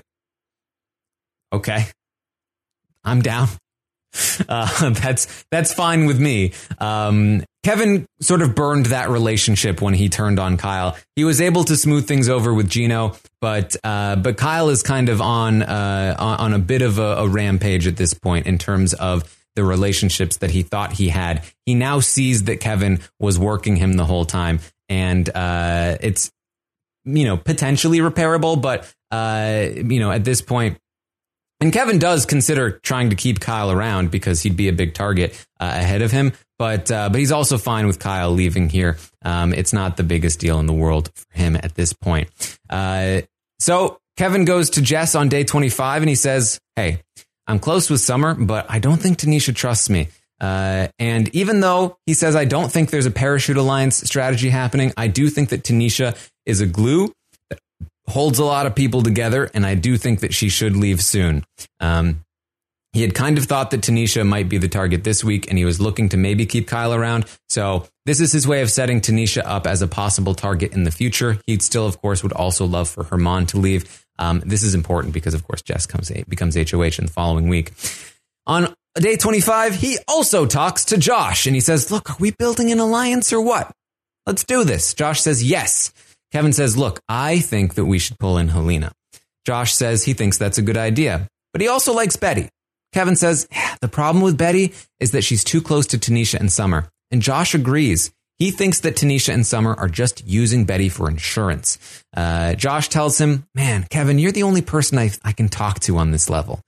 okay, I'm down. Uh, that's that's fine with me. Um, Kevin sort of burned that relationship when he turned on Kyle. He was able to smooth things over with Gino, but uh, but Kyle is kind of on uh, on a bit of a, a rampage at this point in terms of the relationships that he thought he had. He now sees that Kevin was working him the whole time, and uh, it's you know potentially repairable, but uh, you know at this point. And Kevin does consider trying to keep Kyle around because he'd be a big target uh, ahead of him. But uh, but he's also fine with Kyle leaving here. Um, it's not the biggest deal in the world for him at this point. Uh, so Kevin goes to Jess on day twenty-five and he says, hey, I'm close with Summer, but I don't think Tanisha trusts me. Uh, and even though he says I don't think there's a Parachute Alliance strategy happening, I do think that Tanisha is a glue that holds a lot of people together, and I do think that she should leave soon. Um, he had kind of thought that Tanisha might be the target this week, and he was looking to maybe keep Kyle around. So this is his way of setting Tanisha up as a possible target in the future. He'd still, of course, would also love for Herman to leave. Um, this is important because, of course, Jess comes becomes H O H in the following week. On day twenty-five, he also talks to Josh, and he says, look, are we building an alliance or what? Let's do this. Josh says yes. Kevin says, look, I think that we should pull in Helena. Josh says he thinks that's a good idea, but he also likes Betty. Kevin says, yeah, the problem with Betty is that she's too close to Tanisha and Summer. And Josh agrees. He thinks that Tanisha and Summer are just using Betty for insurance. Uh, Josh tells him, man, Kevin, you're the only person I, I can talk to on this level.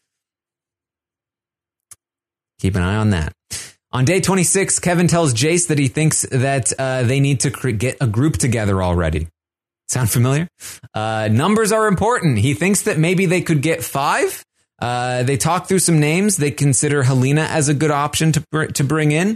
Keep an eye on that. On day twenty-six, Kevin tells Jace that he thinks that uh, they need to cre- get a group together already. Sound familiar? Uh, numbers are important. He thinks that maybe they could get five. Uh, they talk through some names. They consider Helena as a good option to br- to bring in.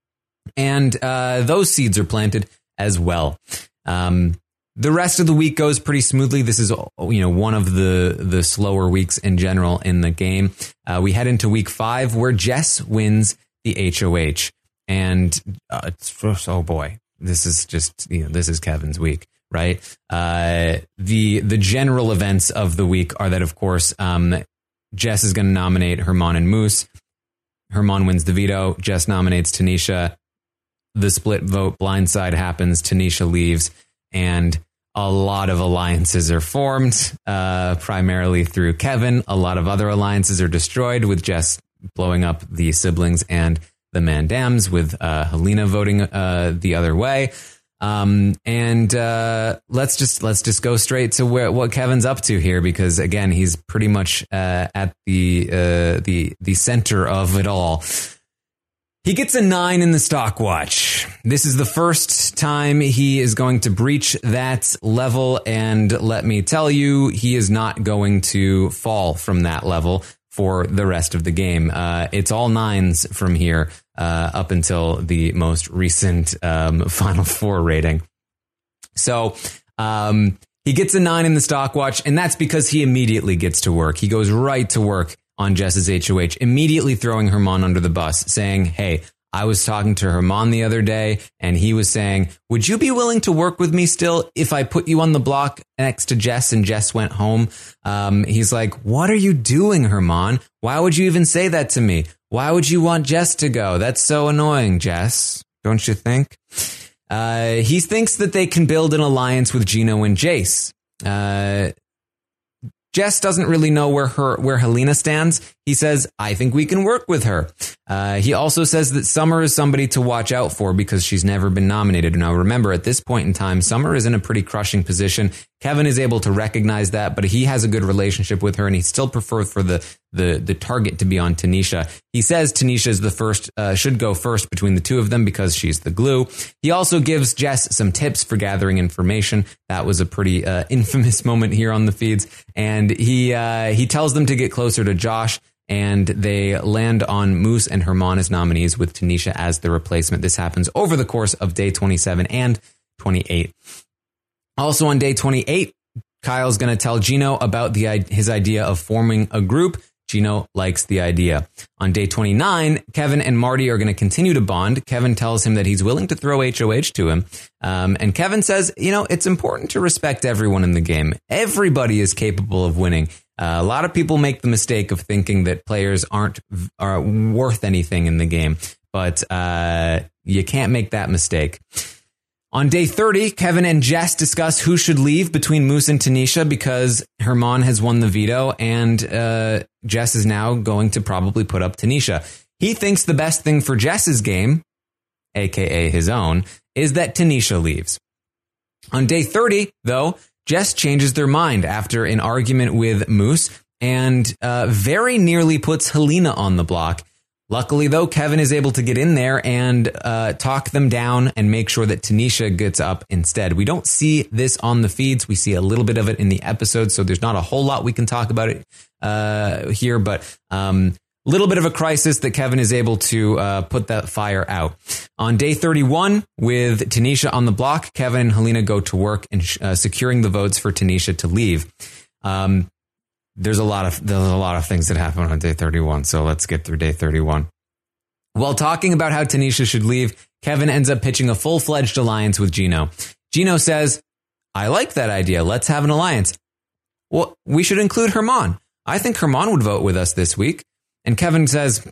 And uh, those seeds are planted as well. Um, the rest of the week goes pretty smoothly. This is, you know, one of the, the slower weeks in general in the game. Uh, we head into week five where Jess wins the H O H. And uh, it's, oh boy, this is just, you know, this is Kevin's week, right? Uh, the the general events of the week are that, of course, um, Jess is going to nominate Herman and Moose. Herman wins the veto. Jess nominates Tanisha. The split vote blindside happens. Tanisha leaves. And a lot of alliances are formed, uh, primarily through Kevin. A lot of other alliances are destroyed, with Jess blowing up the siblings and the Mandams, with uh, Helena voting uh, the other way. Um, and uh, let's just let's just go straight to where, what Kevin's up to here, because again, he's pretty much uh, at the uh, the the center of it all. He gets a nine in the stock watch. This is the first time he is going to breach that level, and let me tell you, he is not going to fall from that level for the rest of the game. Uh, it's all nines from here uh, up until the most recent um, Final Four rating. So um, he gets a nine in the stock watch, and that's because he immediately gets to work. He goes right to work on Jess's H O H, immediately throwing Herman under the bus, saying, hey, I was talking to Herman the other day, and he was saying, would you be willing to work with me still if I put you on the block next to Jess and Jess went home? Um, he's like, what are you doing, Herman? Why would you even say that to me? Why would you want Jess to go? That's so annoying, Jess. Don't you think? Uh, he thinks that they can build an alliance with Gino and Jace. Uh, Jess doesn't really know where her where Helena stands. He says, I think we can work with her. Uh, he also says that Summer is somebody to watch out for because she's never been nominated. Now, remember, at this point in time, Summer is in a pretty crushing position. Kevin is able to recognize that, but he has a good relationship with her, and he still prefers for the the the target to be on Tanisha. He says Tanisha is the first, uh, should go first between the two of them because she's the glue. He also gives Jess some tips for gathering information. That was a pretty uh, infamous moment here on the feeds. And he uh, he tells them to get closer to Josh, and they land on Moose and Herman as nominees, with Tanisha as the replacement. This happens over the course of day twenty-seven and twenty-eight. Also on day twenty-eight, Kyle's going to tell Gino about the his idea of forming a group. Gino likes the idea. On day twenty-nine, Kevin and Marty are going to continue to bond. Kevin tells him that he's willing to throw H O H to him. Um, and Kevin says, you know, it's important to respect everyone in the game. Everybody is capable of winning. Uh, a lot of people make the mistake of thinking that players aren't are worth anything in the game, but uh, you can't make that mistake. On day thirty, Kevin and Jess discuss who should leave between Moose and Tanisha because Herman has won the veto, and uh, Jess is now going to probably put up Tanisha. He thinks the best thing for Jess's game, aka his own, is that Tanisha leaves. On day thirty, though, Jess changes their mind after an argument with Moose and uh, very nearly puts Helena on the block. Luckily, though, Kevin is able to get in there and uh, talk them down and make sure that Tanisha gets up instead. We don't see this on the feeds. We see a little bit of it in the episode, so there's not a whole lot we can talk about it uh, here, but a um, little bit of a crisis that Kevin is able to uh, put that fire out. On day thirty-one, with Tanisha on the block, Kevin and Helena go to work in uh, securing the votes for Tanisha to leave. Um, There's a lot of there's a lot of things that happen on day thirty-one, so let's get through day thirty-one. While talking about how Tanisha should leave, Kevin ends up pitching a full-fledged alliance with Gino. Gino says, I like that idea. Let's have an alliance. Well, we should include Herman. I think Herman would vote with us this week. And Kevin says,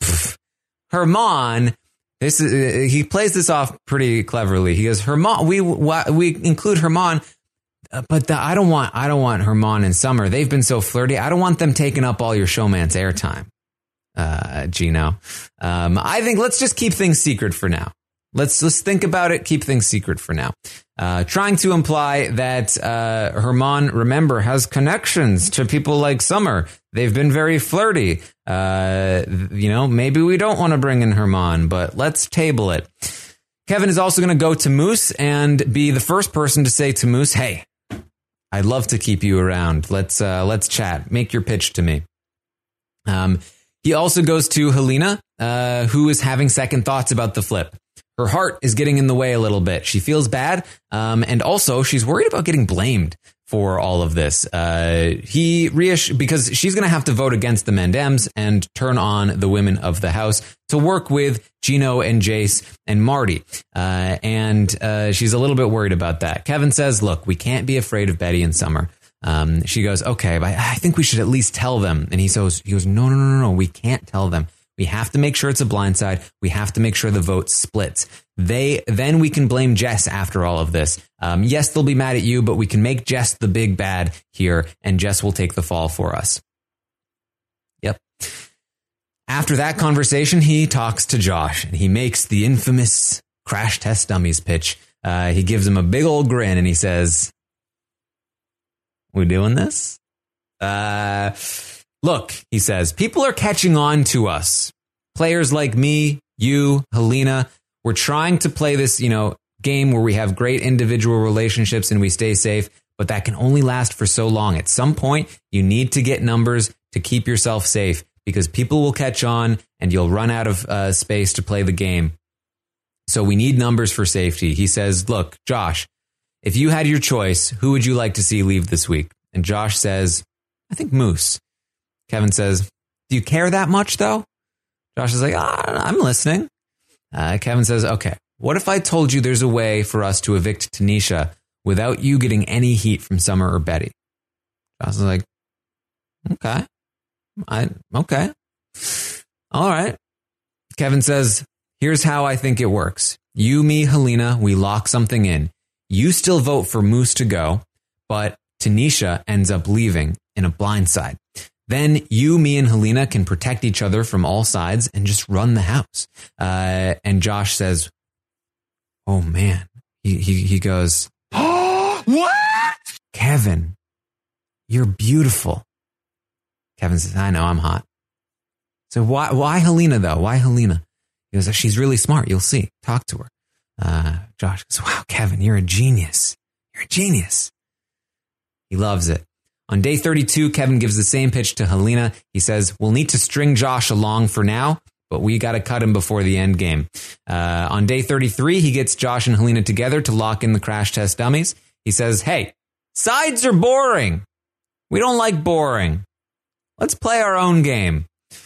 Herman, this is, he plays this off pretty cleverly. He goes, Herman, we we include Herman. But the, I don't want I don't want Herman and Summer. They've been so flirty. I don't want them taking up all your showman's airtime, uh, Gino. Um, I think let's just keep things secret for now. let's let's think about it. Keep things secret for now. Uh, trying to imply that uh, Herman, remember, has connections to people like Summer. They've been very flirty. Uh, you know, maybe we don't want to bring in Herman, but let's table it. Kevin is also going to go to Moose and be the first person to say to Moose, hey, I'd love to keep you around. Let's uh, let's chat. Make your pitch to me. Um, he also goes to Helena, uh, who is having second thoughts about the flip. Her heart is getting in the way a little bit. She feels bad. Um, and also she's worried about getting blamed for all of this. Uh, he reassures, because she's going to have to vote against the Mandems and turn on the women of the house to work with Gino and Jace and Marty. Uh, and uh, she's a little bit worried about that. Kevin says, look, we can't be afraid of Betty and Summer. Um, she goes, okay, but I think we should at least tell them. And he goes, he goes, no, no, no, no, no, we can't tell them. We have to make sure it's a blindside. We have to make sure the vote splits. They then we can blame Jess after all of this. Um, yes, they'll be mad at you, but we can make Jess the big bad here, and Jess will take the fall for us. Yep. After that conversation, he talks to Josh, and he makes the infamous crash test dummies pitch. Uh, he gives him a big old grin, and he says, "We doing this?" Uh... Look, he says, people are catching on to us. Players like me, you, Helena, we're trying to play this, you know, game where we have great individual relationships and we stay safe, but that can only last for so long. At some point, you need to get numbers to keep yourself safe because people will catch on and you'll run out of uh, space to play the game. So we need numbers for safety. He says, look, Josh, if you had your choice, who would you like to see leave this week? And Josh says, I think Moose. Kevin says, do you care that much, though? Josh is like, ah, I'm listening. Uh, Kevin says, okay, what if I told you there's a way for us to evict Tanisha without you getting any heat from Summer or Betty? Josh is like, okay. I okay. All right. Kevin says, here's how I think it works. You, me, Helena, we lock something in. You still vote for Moose to go, but Tanisha ends up leaving in a blindside. Then you, me, and Helena can protect each other from all sides and just run the house. Uh, and Josh says, oh, man. He he, he goes, oh, what? Kevin, you're beautiful. Kevin says, I know, I'm hot. So why why Helena, though? Why Helena? He goes, she's really smart. You'll see. Talk to her. Uh, Josh goes, wow, Kevin, you're a genius. You're a genius. He loves it. On day thirty-two, Kevin gives the same pitch to Helena. He says, we'll need to string Josh along for now, but we got to cut him before the end game. Uh, on day thirty-three, he gets Josh and Helena together to lock in the crash test dummies. He says, hey, sides are boring. We don't like boring. Let's play our own game.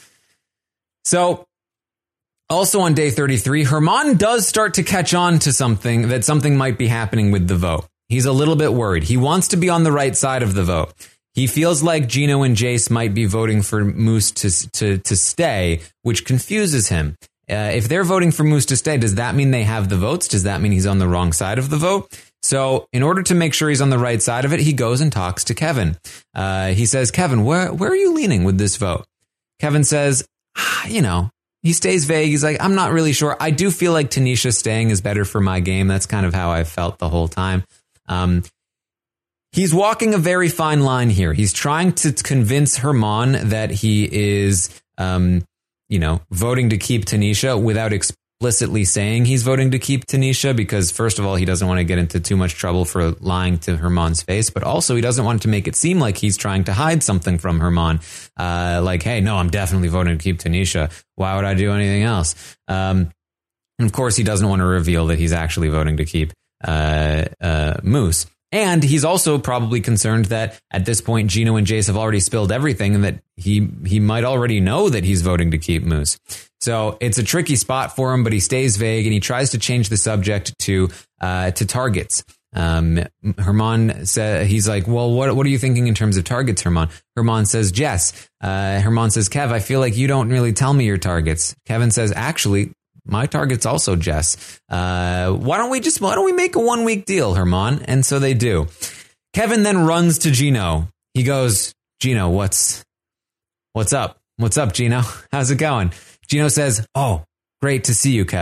So also on day thirty-three, Herman does start to catch on to something, that something might be happening with the vote. He's a little bit worried. He wants to be on the right side of the vote. He feels like Gino and Jace might be voting for Moose to to to stay, which confuses him. Uh, if they're voting for Moose to stay, does that mean they have the votes? Does that mean he's on the wrong side of the vote? So in order to make sure he's on the right side of it, he goes and talks to Kevin. Uh, he says, Kevin, where where are you leaning with this vote? Kevin says, ah, you know, he stays vague. He's like, I'm not really sure. I do feel like Tanisha staying is better for my game. That's kind of how I felt the whole time. Um, He's walking a very fine line here. He's trying to convince Herman that he is, um, you know, voting to keep Tanisha without explicitly saying he's voting to keep Tanisha because, first of all, he doesn't want to get into too much trouble for lying to Herman's face, but also he doesn't want to make it seem like he's trying to hide something from Herman. Uh, like, hey, no, I'm definitely voting to keep Tanisha. Why would I do anything else? Um, and of course, he doesn't want to reveal that he's actually voting to keep uh, uh, Moose. And he's also probably concerned that at this point, Gino and Jace have already spilled everything and that he he might already know that he's voting to keep Moose. So it's a tricky spot for him, but he stays vague and he tries to change the subject to uh, to targets. Um, Herman says, he's like, well, what what are you thinking in terms of targets, Herman? Herman says, Jess. Uh, Herman says, Kev, I feel like you don't really tell me your targets. Kevin says, actually, my target's also Jess. Uh, why don't we just, why don't we make a one week deal, Herman? And so they do. Kevin then runs to Gino. He goes, Gino, what's, what's up? What's up, Gino? How's it going? Gino says, oh, great to see you, Kev.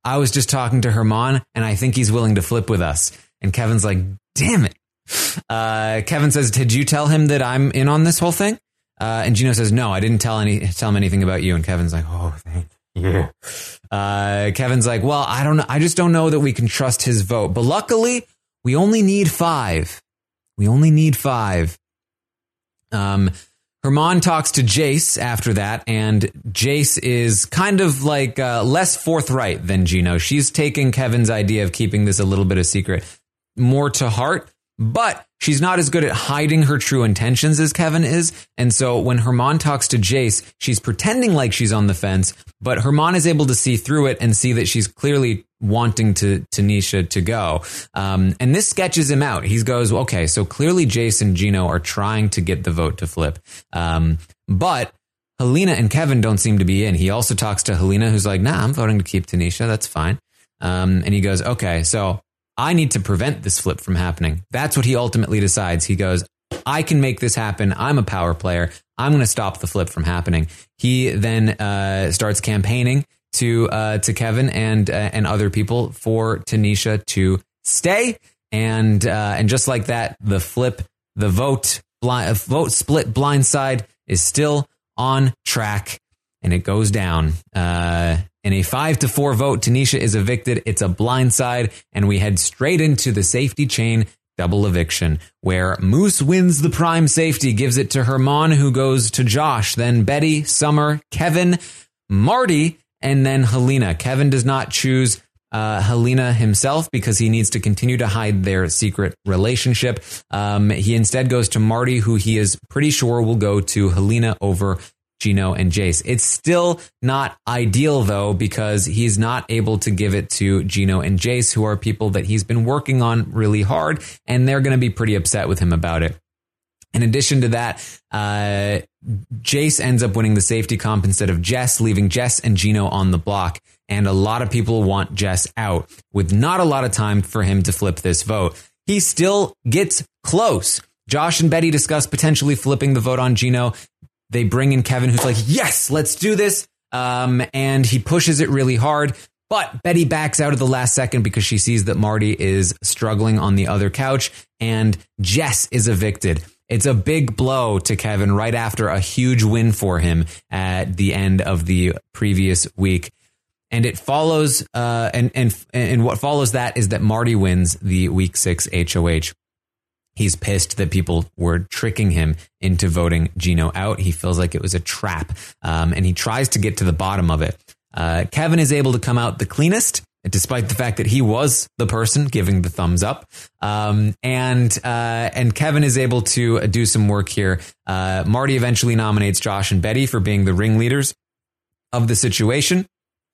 I was just talking to Herman, and I think he's willing to flip with us. And Kevin's like, damn it. Uh, Kevin says, did you tell him that I'm in on this whole thing? Uh, and Gino says, no, I didn't tell any tell him anything about you. And Kevin's like, oh, thank you. Uh, Kevin's like, well, I don't know. I just don't know that we can trust his vote. But luckily, we only need five. We only need five. Um, Herman talks to Jace after that, and Jace is kind of like uh, less forthright than Gino. She's taking Kevin's idea of keeping this a little bit of secret more to heart, but she's not as good at hiding her true intentions as Kevin is. And so when Herman talks to Jace, she's pretending like she's on the fence, but Herman is able to see through it and see that she's clearly wanting to Tanisha to go. Um, and this sketches him out. He goes, okay, so clearly Jace and Gino are trying to get the vote to flip. Um, but Helena and Kevin don't seem to be in. He also talks to Helena, who's like, nah, I'm voting to keep Tanisha. That's fine. Um, and he goes, okay, so I need to prevent this flip from happening. That's what he ultimately decides. He goes, I can make this happen. I'm a power player. I'm going to stop the flip from happening. He then uh, starts campaigning to uh, to Kevin and uh, and other people for Tanisha to stay. And uh, and just like that, the flip, the vote, blind, vote split blindside is still on track, and it goes down. Uh, in a five to four vote, Tanisha is evicted. It's a blindside, and we head straight into the safety chain double eviction, where Moose wins the prime safety, gives it to Herman, who goes to Josh, then Betty, Summer, Kevin, Marty, and then Helena. Kevin does not choose uh, Helena himself because he needs to continue to hide their secret relationship. Um, he instead goes to Marty, who he is pretty sure will go to Helena over Gino and Jace. It's still not ideal, though, because he's not able to give it to Gino and Jace, who are people that he's been working on really hard, and they're going to be pretty upset with him about it. In addition to that, uh, Jace ends up winning the safety comp instead of Jess, leaving Jess and Gino on the block. And a lot of people want Jess out, with not a lot of time for him to flip this vote. He still gets close. Josh and Betty discuss potentially flipping the vote on Gino. They bring in Kevin, who's like, yes, let's do this. Um, and he pushes it really hard. But Betty backs out at the last second because she sees that Marty is struggling on the other couch, and Jess is evicted. It's a big blow to Kevin right after a huge win for him at the end of the previous week. And it follows, uh, and, and, and what follows that is that Marty wins the week six H O H. He's pissed that people were tricking him into voting Gino out. He feels like it was a trap, um, and he tries to get to the bottom of it. Uh, Kevin is able to come out the cleanest, despite the fact that he was the person giving the thumbs up. Um, and uh, and Kevin is able to do some work here. Uh, Marty eventually nominates Josh and Betty for being the ringleaders of the situation.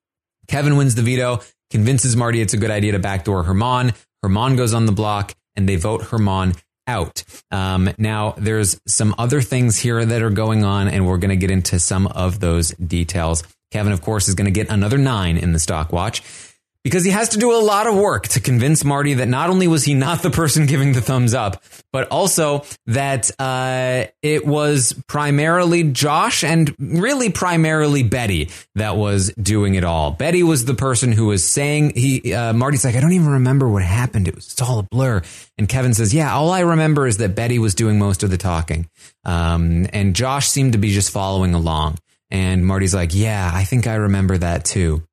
Kevin wins the veto, convinces Marty it's a good idea to backdoor Herman. Herman goes on the block, and they vote Herman out. Um, now, there's some other things here that are going on, and we're going to get into some of those details. Kevin, of course, is going to get another nine in the stock watch because he has to do a lot of work to convince Marty that not only was he not the person giving the thumbs up, but also that uh, it was primarily Josh and really primarily Betty that was doing it all. Betty was the person who was saying, he uh, Marty's like, I don't even remember what happened. It was it's all a blur. And Kevin says, yeah, all I remember is that Betty was doing most of the talking. Um, and Josh seemed to be just following along. And Marty's like, yeah, I think I remember that too.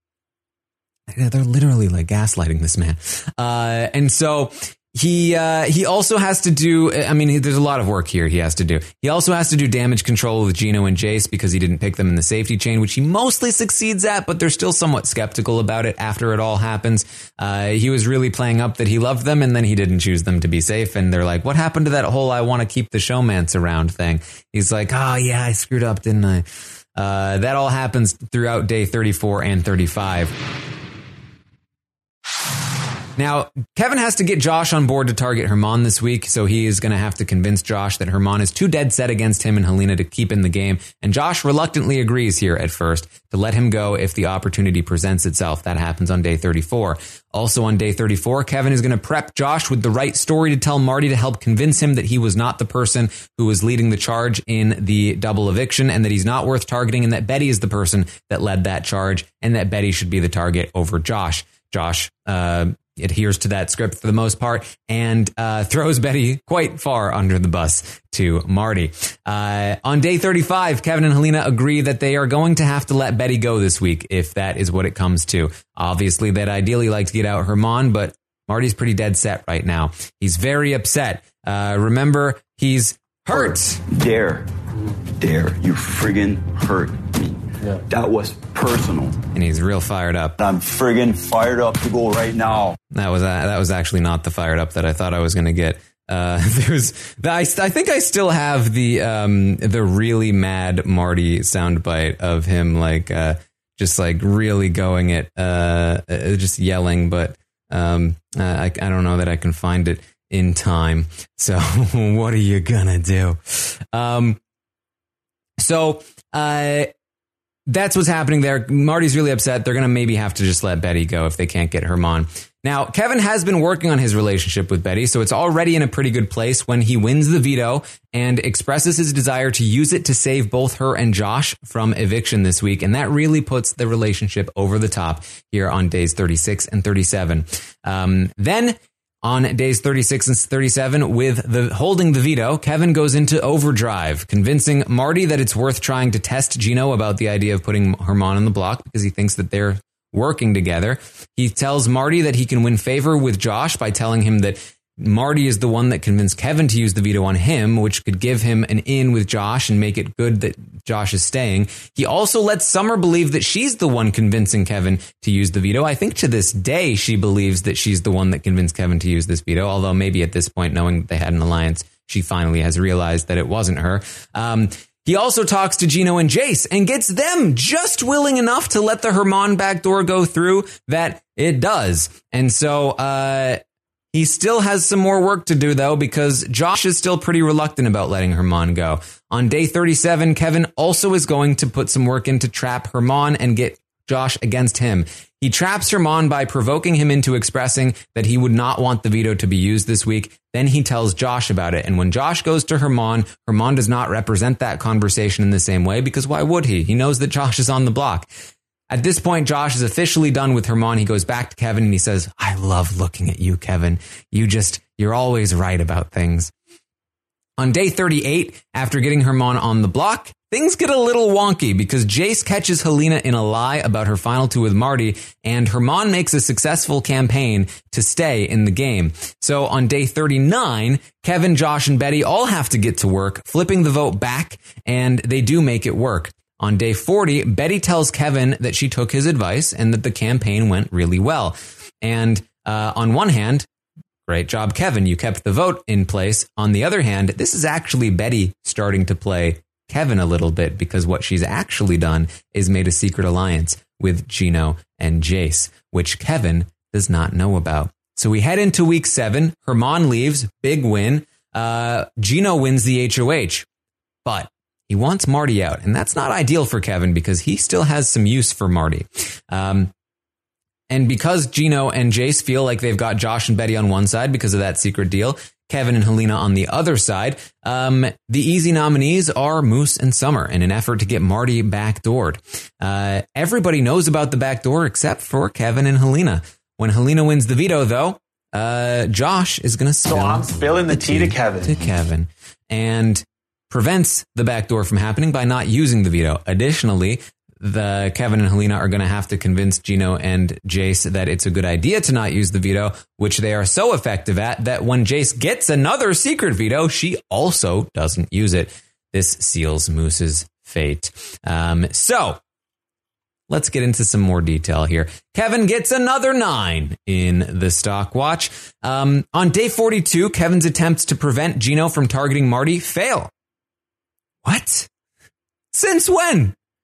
They're literally like gaslighting this man. Uh, and so he uh, he also has to do, I mean, there's a lot of work here he has to do. He also has to do damage control with Gino and Jace because he didn't pick them in the safety chain, which he mostly succeeds at, but they're still somewhat skeptical about it after it all happens. Uh, he was really playing up that he loved them, and then he didn't choose them to be safe. And they're like, what happened to that whole I want to keep the showmance around thing? He's like, oh, yeah, I screwed up, didn't I? Uh, that all happens throughout day thirty-four and thirty-five. Now, Kevin has to get Josh on board to target Herman this week, so he is going to have to convince Josh that Herman is too dead set against him and Helena to keep in the game. And Josh reluctantly agrees here at first to let him go if the opportunity presents itself. That happens on day thirty-four. Also on day thirty-four, Kevin is going to prep Josh with the right story to tell Marty to help convince him that he was not the person who was leading the charge in the double eviction and that he's not worth targeting and that Betty is the person that led that charge and that Betty should be the target over Josh. Josh uh, adheres to that script for the most part and uh, throws Betty quite far under the bus to Marty. Uh, on day thirty-five, Kevin and Helena agree that they are going to have to let Betty go this week if that is what it comes to. Obviously, they'd ideally like to get out Herman, but Marty's pretty dead set right now. He's very upset. Uh, remember, he's hurt.
Dare, dare, you friggin' hurt me. Yeah. That was personal.
And he's real fired up.
I'm friggin' fired up to go right now.
That was uh, that was actually not the fired up that I thought I was going to get. Uh, there's, I, I think I still have the um, the really mad Marty soundbite of him like uh, just like really going it, uh, just yelling. But um, uh, I, I don't know that I can find it in time. So what are you gonna do? Um, so. Uh, That's what's happening there. Marty's really upset. They're going to maybe have to just let Betty go if they can't get Herman. Now, Kevin has been working on his relationship with Betty, so it's already in a pretty good place when he wins the veto and expresses his desire to use it to save both her and Josh from eviction this week. And that really puts the relationship over the top here on days thirty-six and thirty-seven. Um, then... On days thirty-six and thirty-seven, with the holding the veto, Kevin goes into overdrive, convincing Marty that it's worth trying to test Gino about the idea of putting Herman on the block because he thinks that they're working together. He tells Marty that he can win favor with Josh by telling him that Marty is the one that convinced Kevin to use the veto on him, which could give him an in with Josh and make it good that Josh is staying. He also lets Summer believe that she's the one convincing Kevin to use the veto. I think to this day, she believes that she's the one that convinced Kevin to use this veto, although maybe at this point, knowing that they had an alliance, she finally has realized that it wasn't her. Um, He also talks to Gino and Jace and gets them just willing enough to let the Herman backdoor go through that it does. And so, uh, he still has some more work to do, though, because Josh is still pretty reluctant about letting Herman go. On day thirty-seven, Kevin also is going to put some work in to trap Herman and get Josh against him. He traps Herman by provoking him into expressing that he would not want the veto to be used this week. Then he tells Josh about it. And when Josh goes to Herman, Herman does not represent that conversation in the same way, because why would he? He knows that Josh is on the block. At this point, Josh is officially done with Herman. He goes back to Kevin and he says, I love looking at you, Kevin. You just, you're always right about things. On day thirty-eight, after getting Herman on the block, things get a little wonky because Jace catches Helena in a lie about her final two with Marty, and Herman makes a successful campaign to stay in the game. So on day thirty-nine, Kevin, Josh, and Betty all have to get to work, flipping the vote back, and they do make it work. On day forty, Betty tells Kevin that she took his advice and that the campaign went really well. And uh, on one hand, great job, Kevin, you kept the vote in place. On the other hand, this is actually Betty starting to play Kevin a little bit, because what she's actually done is made a secret alliance with Gino and Jace, which Kevin does not know about. So we head into week seven. Herman leaves, big win. Uh, Gino wins the H O H, but he wants Marty out, and that's not ideal for Kevin because he still has some use for Marty. Um, and because Gino and Jace feel like they've got Josh and Betty on one side because of that secret deal, Kevin and Helena on the other side, um, the easy nominees are Moose and Summer in an effort to get Marty backdoored. Uh, everybody knows about the backdoor except for Kevin and Helena. When Helena wins the veto, though, uh, Josh is going to spill
So I'm spilling the, the tea, tea to Kevin.
To Kevin. And prevents the backdoor from happening by not using the veto. Additionally, the Kevin and Helena are going to have to convince Gino and Jace that it's a good idea to not use the veto, which they are so effective at that when Jace gets another secret veto, she also doesn't use it. This seals Moose's fate. Um, so let's get into some more detail here. Kevin gets another nine in the stock watch. Um, on day forty-two, Kevin's attempts to prevent Gino from targeting Marty fail. What? Since when?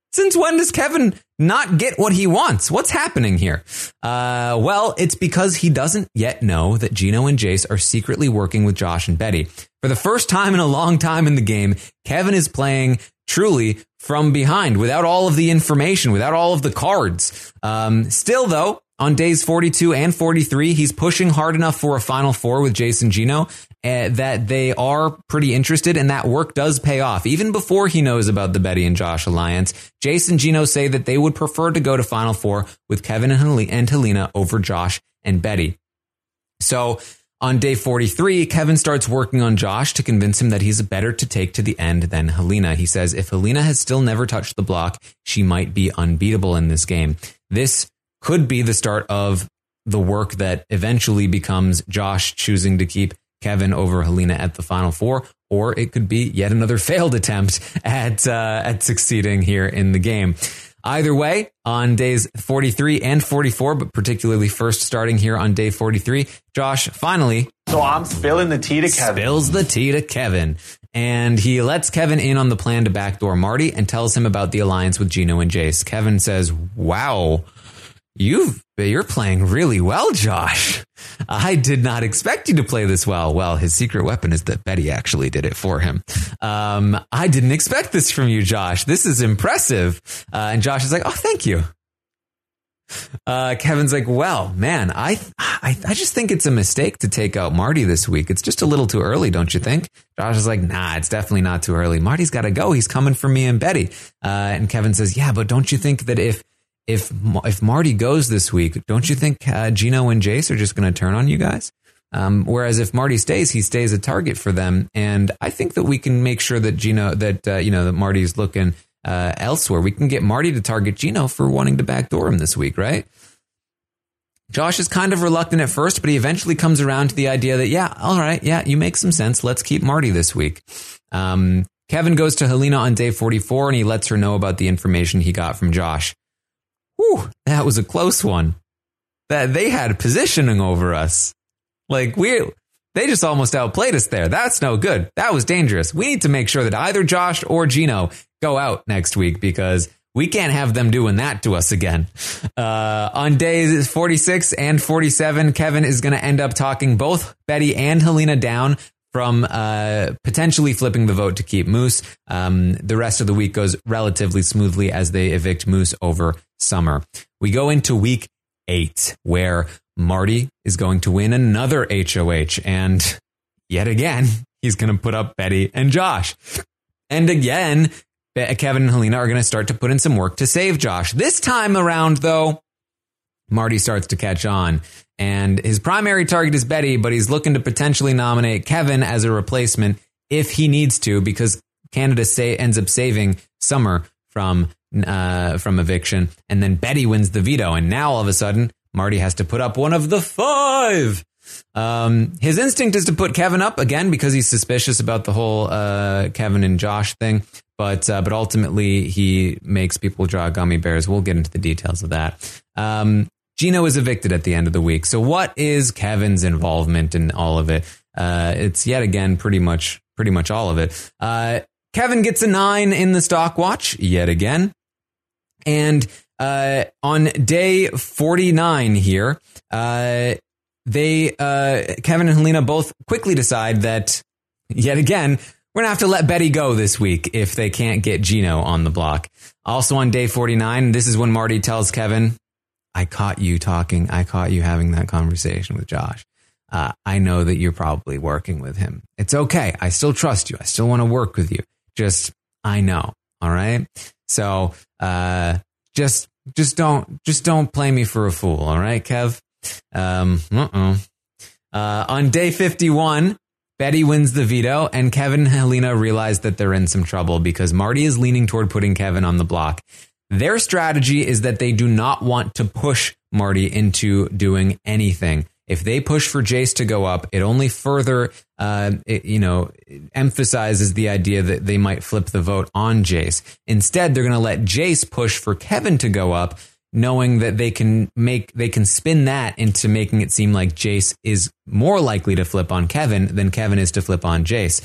Since when does Kevin not get what he wants? What's happening here? Uh, well, it's because he doesn't yet know that Gino and Jace are secretly working with Josh and Betty. For the first time in a long time in the game, Kevin is playing truly from behind without all of the information, without all of the cards. Um, still, though, on days forty-two and forty-three, he's pushing hard enough for a Final Four with Jace and Gino uh, that they are pretty interested, and that work does pay off. Even before he knows about the Betty and Josh alliance, Jace and Gino say that they would prefer to go to Final Four with Kevin and Hel- and Helena over Josh and Betty. So on day forty-three, Kevin starts working on Josh to convince him that he's better to take to the end than Helena. He says if Helena has still never touched the block, she might be unbeatable in this game. This could be the start of the work that eventually becomes Josh choosing to keep Kevin over Helena at the Final Four, or it could be yet another failed attempt at uh, at succeeding here in the game. Either way, on days forty-three and forty-four, but particularly first starting here on day forty-three, Josh finally
So I'm spilling the tea to Kevin.
spills the tea to Kevin. And he lets Kevin in on the plan to backdoor Marty and tells him about the alliance with Gino and Jace. Kevin says, wow, you've, you're playing really well, Josh. I did not expect you to play this well. Well, his secret weapon is that Betty actually did it for him. Um, I didn't expect this from you, Josh. This is impressive. Uh, and Josh is like, oh, thank you. Uh, Kevin's like, well, man, I, I I just think it's a mistake to take out Marty this week. It's just a little too early, don't you think? Josh is like, nah, it's definitely not too early. Marty's got to go. He's coming for me and Betty. Uh, and Kevin says, yeah, but don't you think that if if if Marty goes this week, don't you think uh, Gino and Jace are just going to turn on you guys? Um, whereas if Marty stays, he stays a target for them. And I think that we can make sure that Gino, that, uh, you know, that Marty's looking uh, elsewhere. We can get Marty to target Gino for wanting to backdoor him this week, right? Josh is kind of reluctant at first, but he eventually comes around to the idea that, yeah, all right, yeah, you make some sense. Let's keep Marty this week. Um, Kevin goes to Helena on day forty-four and he lets her know about the information he got from Josh. Whew, that was a close one. That they had positioning over us. Like we, they just almost outplayed us there. That's no good. That was dangerous. We need to make sure that either Josh or Gino go out next week because we can't have them doing that to us again. Uh, on days forty-six and forty-seven, Kevin is going to end up talking both Betty and Helena down from uh, potentially flipping the vote to keep Moose. Um, the rest of the week goes relatively smoothly as they evict Moose over Summer. We go into week eight, where Marty is going to win another H O H. And yet again, he's going to put up Betty and Josh. And again, Kevin and Helena are going to start to put in some work to save Josh. This time around, though, Marty starts to catch on. And his primary target is Betty, but he's looking to potentially nominate Kevin as a replacement if he needs to, because Canada say, ends up saving Summer from uh, from eviction. And then Betty wins the veto. And now all of a sudden, Marty has to put up one of the five. Um, his instinct is to put Kevin up again because he's suspicious about the whole uh, Kevin and Josh thing. But uh, but ultimately, he makes people draw gummy bears. We'll get into the details of that. Um, Gino is evicted at the end of the week. So what is Kevin's involvement in all of it? Uh, it's yet again pretty much pretty much all of it. Uh, Kevin gets a nine in the stock watch yet again. And uh, on day forty-nine here, uh, they uh, Kevin and Helena both quickly decide that yet again, we're going to have to let Betty go this week if they can't get Gino on the block. Also on day forty-nine, this is when Marty tells Kevin, I caught you talking. I caught you having that conversation with Josh. Uh, I know that you're probably working with him. It's okay. I still trust you. I still want to work with you. Just, I know. All right. So, uh, just, just don't, just don't play me for a fool. All right, Kev. Um, uh-uh. Uh, on day fifty-one, Betty wins the veto, and Kevin and Helena realize that they're in some trouble because Marty is leaning toward putting Kevin on the block. Their strategy is that they do not want to push Marty into doing anything. If they push for Jace to go up, it only further, uh, it, you know, emphasizes the idea that they might flip the vote on Jace. Instead, they're going to let Jace push for Kevin to go up, knowing that they can make, they can spin that into making it seem like Jace is more likely to flip on Kevin than Kevin is to flip on Jace.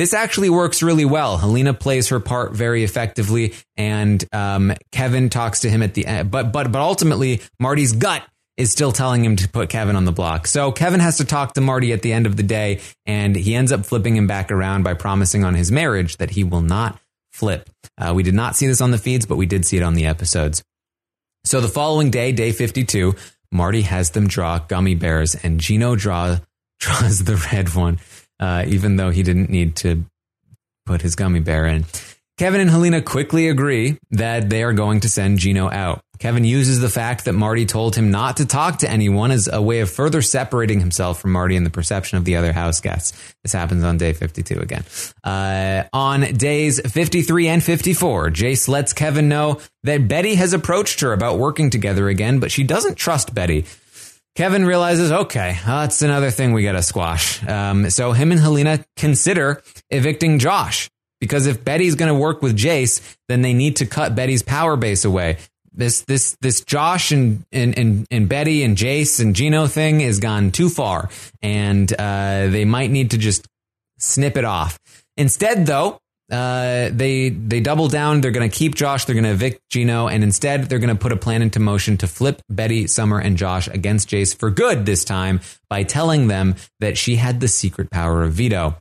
this actually works really well. Helena plays her part very effectively, and um, Kevin talks to him at the end. But but but ultimately, Marty's gut is still telling him to put Kevin on the block. So Kevin has to talk to Marty at the end of the day, and he ends up flipping him back around by promising on his marriage that he will not flip. Uh, we did not see this on the feeds, but we did see it on the episodes. So the following day, day fifty-two, Marty has them draw gummy bears, and Gino draw, draws the red one, uh, even though he didn't need to put his gummy bear in. Kevin and Helena quickly agree that they are going to send Gino out. Kevin uses the fact that Marty told him not to talk to anyone as a way of further separating himself from Marty and the perception of the other house guests. This happens on day fifty-two again. Uh, on days fifty-three and fifty-four, Jace lets Kevin know that Betty has approached her about working together again, but she doesn't trust Betty. Kevin realizes, okay, that's another thing we got to squash. Um, so him and Helena consider evicting Josh, because if Betty's going to work with Jace, then they need to cut Betty's power base away. This this this Josh and and and, and Betty and Jace and Gino thing has gone too far, and uh, they might need to just snip it off. Instead, though, uh, they they double down. They're going to keep Josh. They're going to evict Gino, and instead, they're going to put a plan into motion to flip Betty, Summer, and Josh against Jace for good this time by telling them that she had the secret power of veto.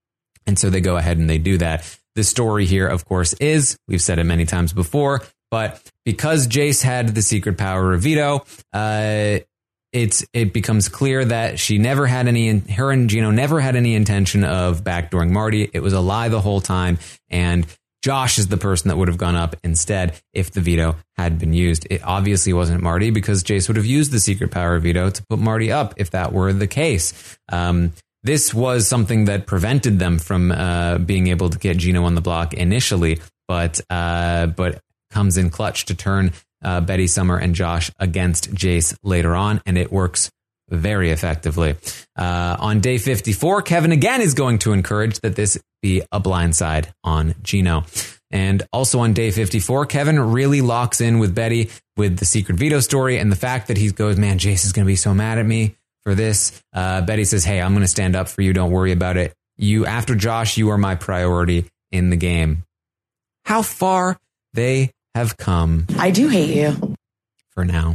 And so they go ahead and they do that. The story here, of course, is, we've said it many times before, but because Jace had the secret power of veto, uh, it's it becomes clear that she never had any, her and Gino never had any intention of backdooring Marty. It was a lie the whole time, and Josh is the person that would have gone up instead if the veto had been used. It obviously wasn't Marty, because Jace would have used the secret power of veto to put Marty up if that were the case. Um, This was something that prevented them from uh, being able to get Gino on the block initially, but uh, but comes in clutch to turn uh, Betty, Summer, and Josh against Jace later on, and it works very effectively. Uh, on day fifty-four, Kevin again is going to encourage that this be a blindside on Gino. And also on day fifty-four, Kevin really locks in with Betty with the secret veto story and the fact that he goes, man, Jace is going to be so mad at me for this. Uh, Betty says, hey, I'm going to stand up for you. Don't worry about it. You, after Josh, you are my priority in the game. How far they have come.
I do hate you.
For now.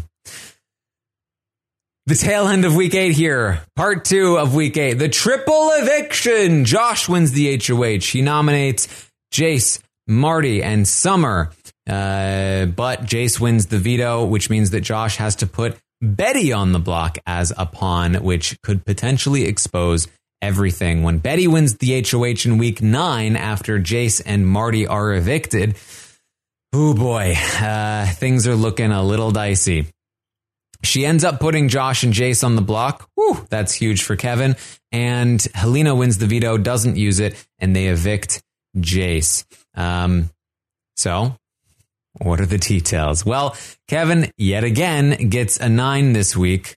The tail end of week eight here. Part two of week eight. The triple eviction. Josh wins the H O H. He nominates Jace, Marty, and Summer. Uh, but Jace wins the veto, which means that Josh has to put Betty on the block as a pawn, which could potentially expose everything. When Betty wins the H O H in week nine after Jace and Marty are evicted, oh boy, uh, things are looking a little dicey. She ends up putting Josh and Jace on the block. Whew, that's huge for Kevin. And Helena wins the veto, doesn't use it, and they evict Jace. Um, so... What are the details? Well, Kevin, yet again, gets a nine this week,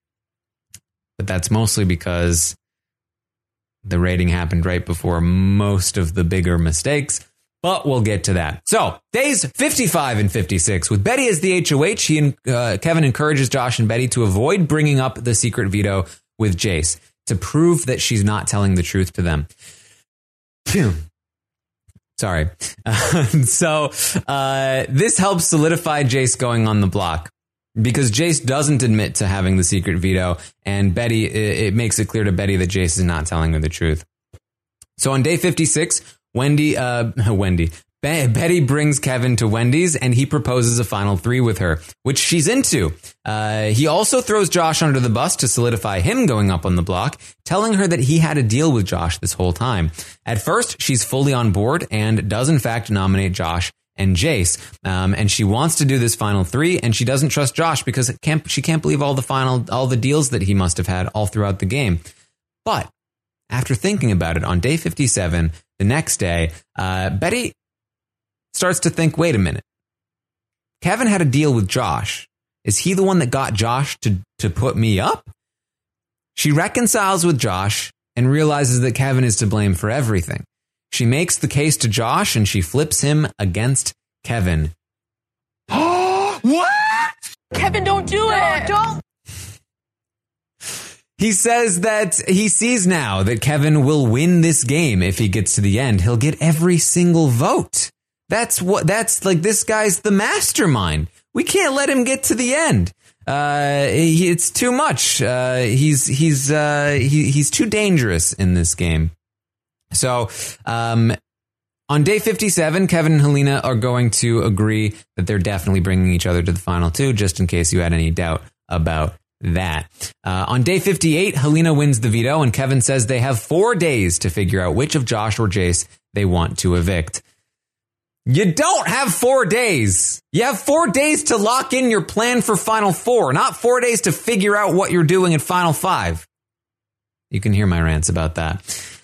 but that's mostly because the rating happened right before most of the bigger mistakes, but we'll get to that. So, days fifty-five and fifty-six. With Betty as the H O H, he and uh, Kevin encourages Josh and Betty to avoid bringing up the secret veto with Jace to prove that she's not telling the truth to them. Phew. Sorry. Uh, so uh, this helps solidify Jace going on the block, because Jace doesn't admit to having the secret veto, and Betty, it, it makes it clear to Betty that Jace is not telling her the truth. So on day fifty-six, Wendy, uh, Wendy, Be- Betty brings Kevin to Wendy's, and he proposes a final three with her, which she's into. Uh, he also throws Josh under the bus to solidify him going up on the block, telling her that he had a deal with Josh this whole time. At first, she's fully on board and does in fact nominate Josh and Jace. Um, and she wants to do this final three, and she doesn't trust Josh because it can't, she can't believe all the final, all the deals that he must have had all throughout the game. But after thinking about it, on day fifty-seven, the next day, uh, Betty starts to think, wait a minute. Kevin had a deal with Josh. Is he the one that got Josh to, to put me up? She reconciles with Josh and realizes that Kevin is to blame for everything. She makes the case to Josh and she flips him against Kevin.
What?
Kevin, don't do it.
Don't.
He He says that he sees now that Kevin will win this game if he gets to the end. He'll get every single vote. That's what, that's like, this guy's the mastermind. We can't let him get to the end. Uh, he, it's too much. Uh, he's, he's, uh, he, he's too dangerous in this game. So, um, on day fifty-seven, Kevin and Helena are going to agree that they're definitely bringing each other to the final two, just in case you had any doubt about that. Uh, on day fifty-eight, Helena wins the veto, and Kevin says they have four days to figure out which of Josh or Jace they want to evict. You don't have four days. You have four days to lock in your plan for Final Four, not four days to figure out what you're doing at Final Five. You can hear my rants about that.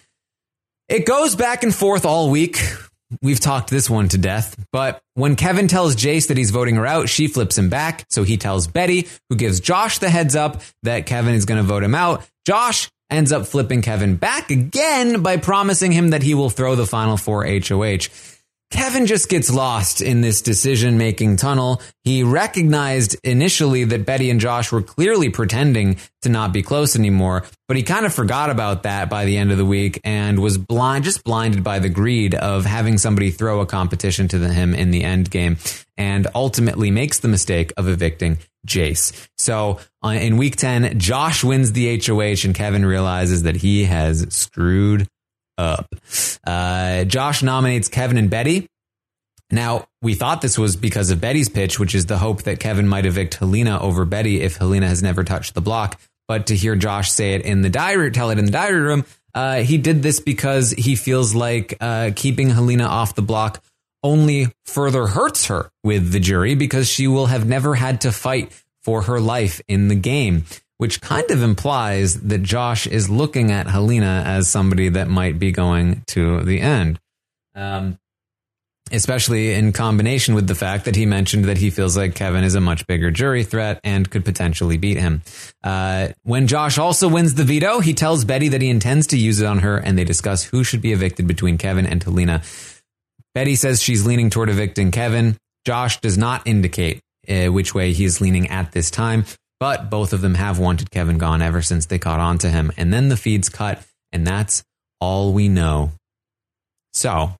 It goes back and forth all week. We've talked this one to death. But when Kevin tells Jace that he's voting her out, she flips him back. So he tells Betty, who gives Josh the heads up that Kevin is going to vote him out. Josh ends up flipping Kevin back again by promising him that he will throw the Final Four H O H. Kevin just gets lost in this decision-making tunnel. He recognized initially that Betty and Josh were clearly pretending to not be close anymore, but he kind of forgot about that by the end of the week and was blind, just blinded by the greed of having somebody throw a competition to the, him in the end game, and ultimately makes the mistake of evicting Jace. So uh, in week ten, Josh wins the H O H and Kevin realizes that he has screwed up. Uh, Josh nominates Kevin and Betty. Now, we thought this was because of Betty's pitch, which is the hope that Kevin might evict Helena over Betty if Helena has never touched the block. But to hear Josh say it in the diary, tell it in the diary room, uh, he did this because he feels like uh, keeping Helena off the block only further hurts her with the jury because she will have never had to fight for her life in the game, which kind of implies that Josh is looking at Helena as somebody that might be going to the end. Um, especially in combination with the fact that he mentioned that he feels like Kevin is a much bigger jury threat and could potentially beat him. Uh, when Josh also wins the veto, he tells Betty that he intends to use it on her, and they discuss who should be evicted between Kevin and Helena. Betty says she's leaning toward evicting Kevin. Josh does not indicate uh, which way he is leaning at this time, but both of them have wanted Kevin gone ever since they caught on to him. And then the feed's cut, and that's all we know. So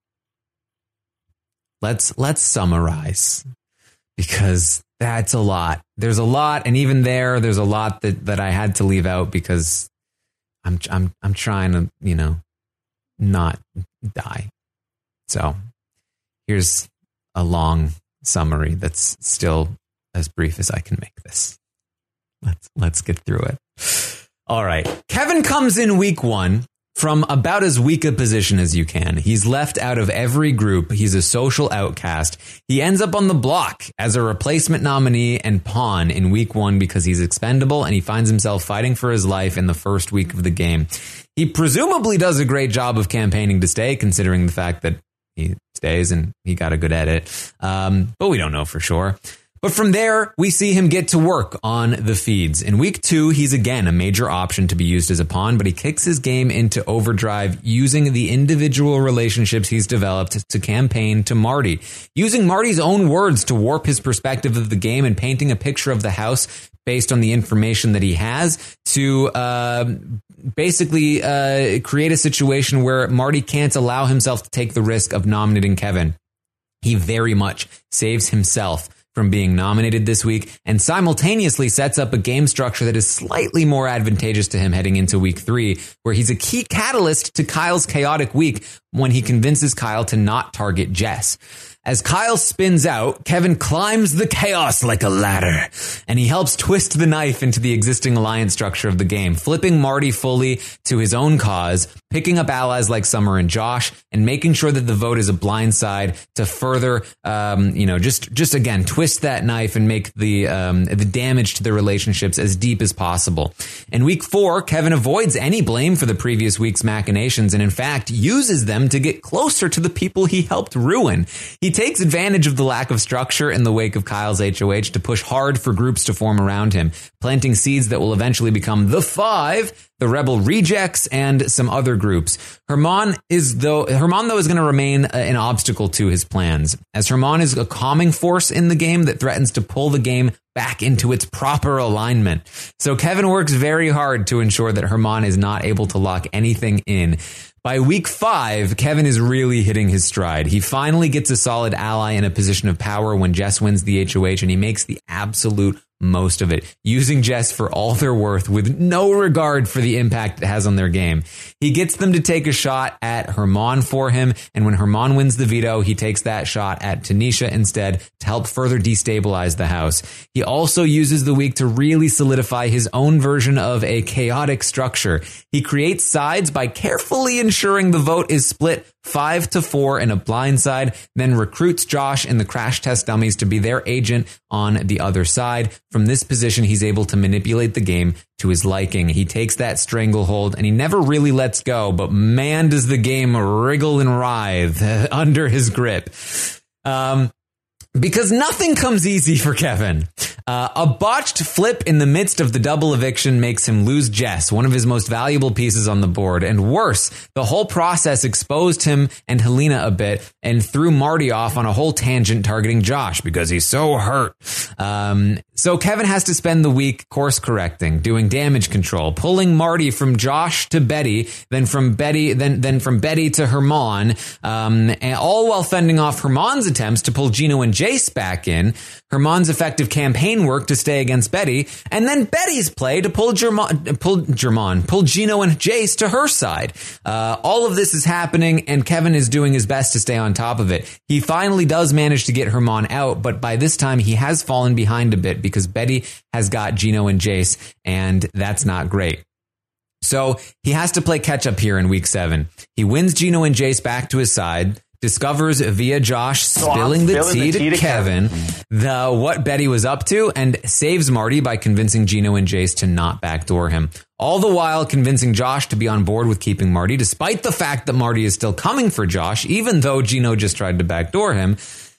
let's let's summarize, because that's a lot. There's a lot, and even there, there's a lot that, that I had to leave out because I'm I'm I'm trying to, you know, not die. So here's a long summary that's still as brief as I can make this. Let's let's get through it. All right. Kevin comes in week one from about as weak a position as you can. He's left out of every group. He's a social outcast. He ends up on the block as a replacement nominee and pawn in week one because he's expendable, and he finds himself fighting for his life in the first week of the game. He presumably does a great job of campaigning to stay, considering the fact that he stays and he got a good edit. Um, but we don't know for sure. But from there, we see him get to work on the feeds. In week two, he's again a major option to be used as a pawn, but he kicks his game into overdrive using the individual relationships he's developed to campaign to Marty. Using Marty's own words to warp his perspective of the game and painting a picture of the house based on the information that he has to uh, basically uh, create a situation where Marty can't allow himself to take the risk of nominating Kevin. He very much saves himself from being nominated this week, and simultaneously sets up a game structure that is slightly more advantageous to him heading into week three, where he's a key catalyst to Kyle's chaotic week when he convinces Kyle to not target Jess. As Kyle spins out, Kevin climbs the chaos like a ladder, and he helps twist the knife into the existing alliance structure of the game, flipping Marty fully to his own cause, picking up allies like Summer and Josh, and making sure that the vote is a blindside to further, um, you know, just, just again, twist that knife and make the, um, the damage to the relationships as deep as possible. In week four, Kevin avoids any blame for the previous week's machinations, and in fact, uses them to get closer to the people he helped ruin. He takes advantage of the lack of structure in the wake of Kyle's H O H to push hard for groups to form around him, planting seeds that will eventually become the Five, the Rebel Rejects, and some other groups. Herman is though Herman though is going to remain an obstacle to his plans, as Herman is a calming force in the game that threatens to pull the game back into its proper alignment. So Kevin works very hard to ensure that Herman is not able to lock anything in. By week five, Kevin is really hitting his stride. He finally gets a solid ally in a position of power when Jess wins the H O H, and he makes the absolute most of it, using Jess for all they're worth with no regard for the impact it has on their game. He gets them to take a shot at Herman for him, and when Herman wins the veto, he takes that shot at Tanisha instead to help further destabilize the house. He also uses the week to really solidify his own version of a chaotic structure. He creates sides by carefully ensuring the vote is split five to four in a blind side, then recruits Josh and the crash test dummies to be their agent on the other side. From this position, he's able to manipulate the game to his liking. He takes that stranglehold and he never really lets go, but man, does the game wriggle and writhe under his grip. Um, Because nothing comes easy for Kevin. Uh, a botched flip in the midst of the double eviction makes him lose Jess, one of his most valuable pieces on the board. And worse, the whole process exposed him and Helena a bit and threw Marty off on a whole tangent targeting Josh because he's so hurt. Um, so Kevin has to spend the week course correcting, doing damage control, pulling Marty from Josh to Betty, then from Betty, then then from Betty to Herman, um, and all while fending off Herman's attempts to pull Gino and Jace back in, Herman's effective campaign work to stay against Betty, and then Betty's play to pull German, pull German, pull Gino and Jace to her side. Uh, all of this is happening, and Kevin is doing his best to stay on top of it. He finally does manage to get Herman out, but by this time he has fallen behind a bit because Betty has got Gino and Jace, and that's not great. So he has to play catch up here in week seven. He wins Gino and Jace back to his side, discovers via Josh spilling the tea to Kevin the what Betty was up to, and saves Marty by convincing Gino and Jace to not backdoor him. All the while convincing Josh to be on board with keeping Marty, despite the fact that Marty is still coming for Josh, even though Gino just tried to backdoor him.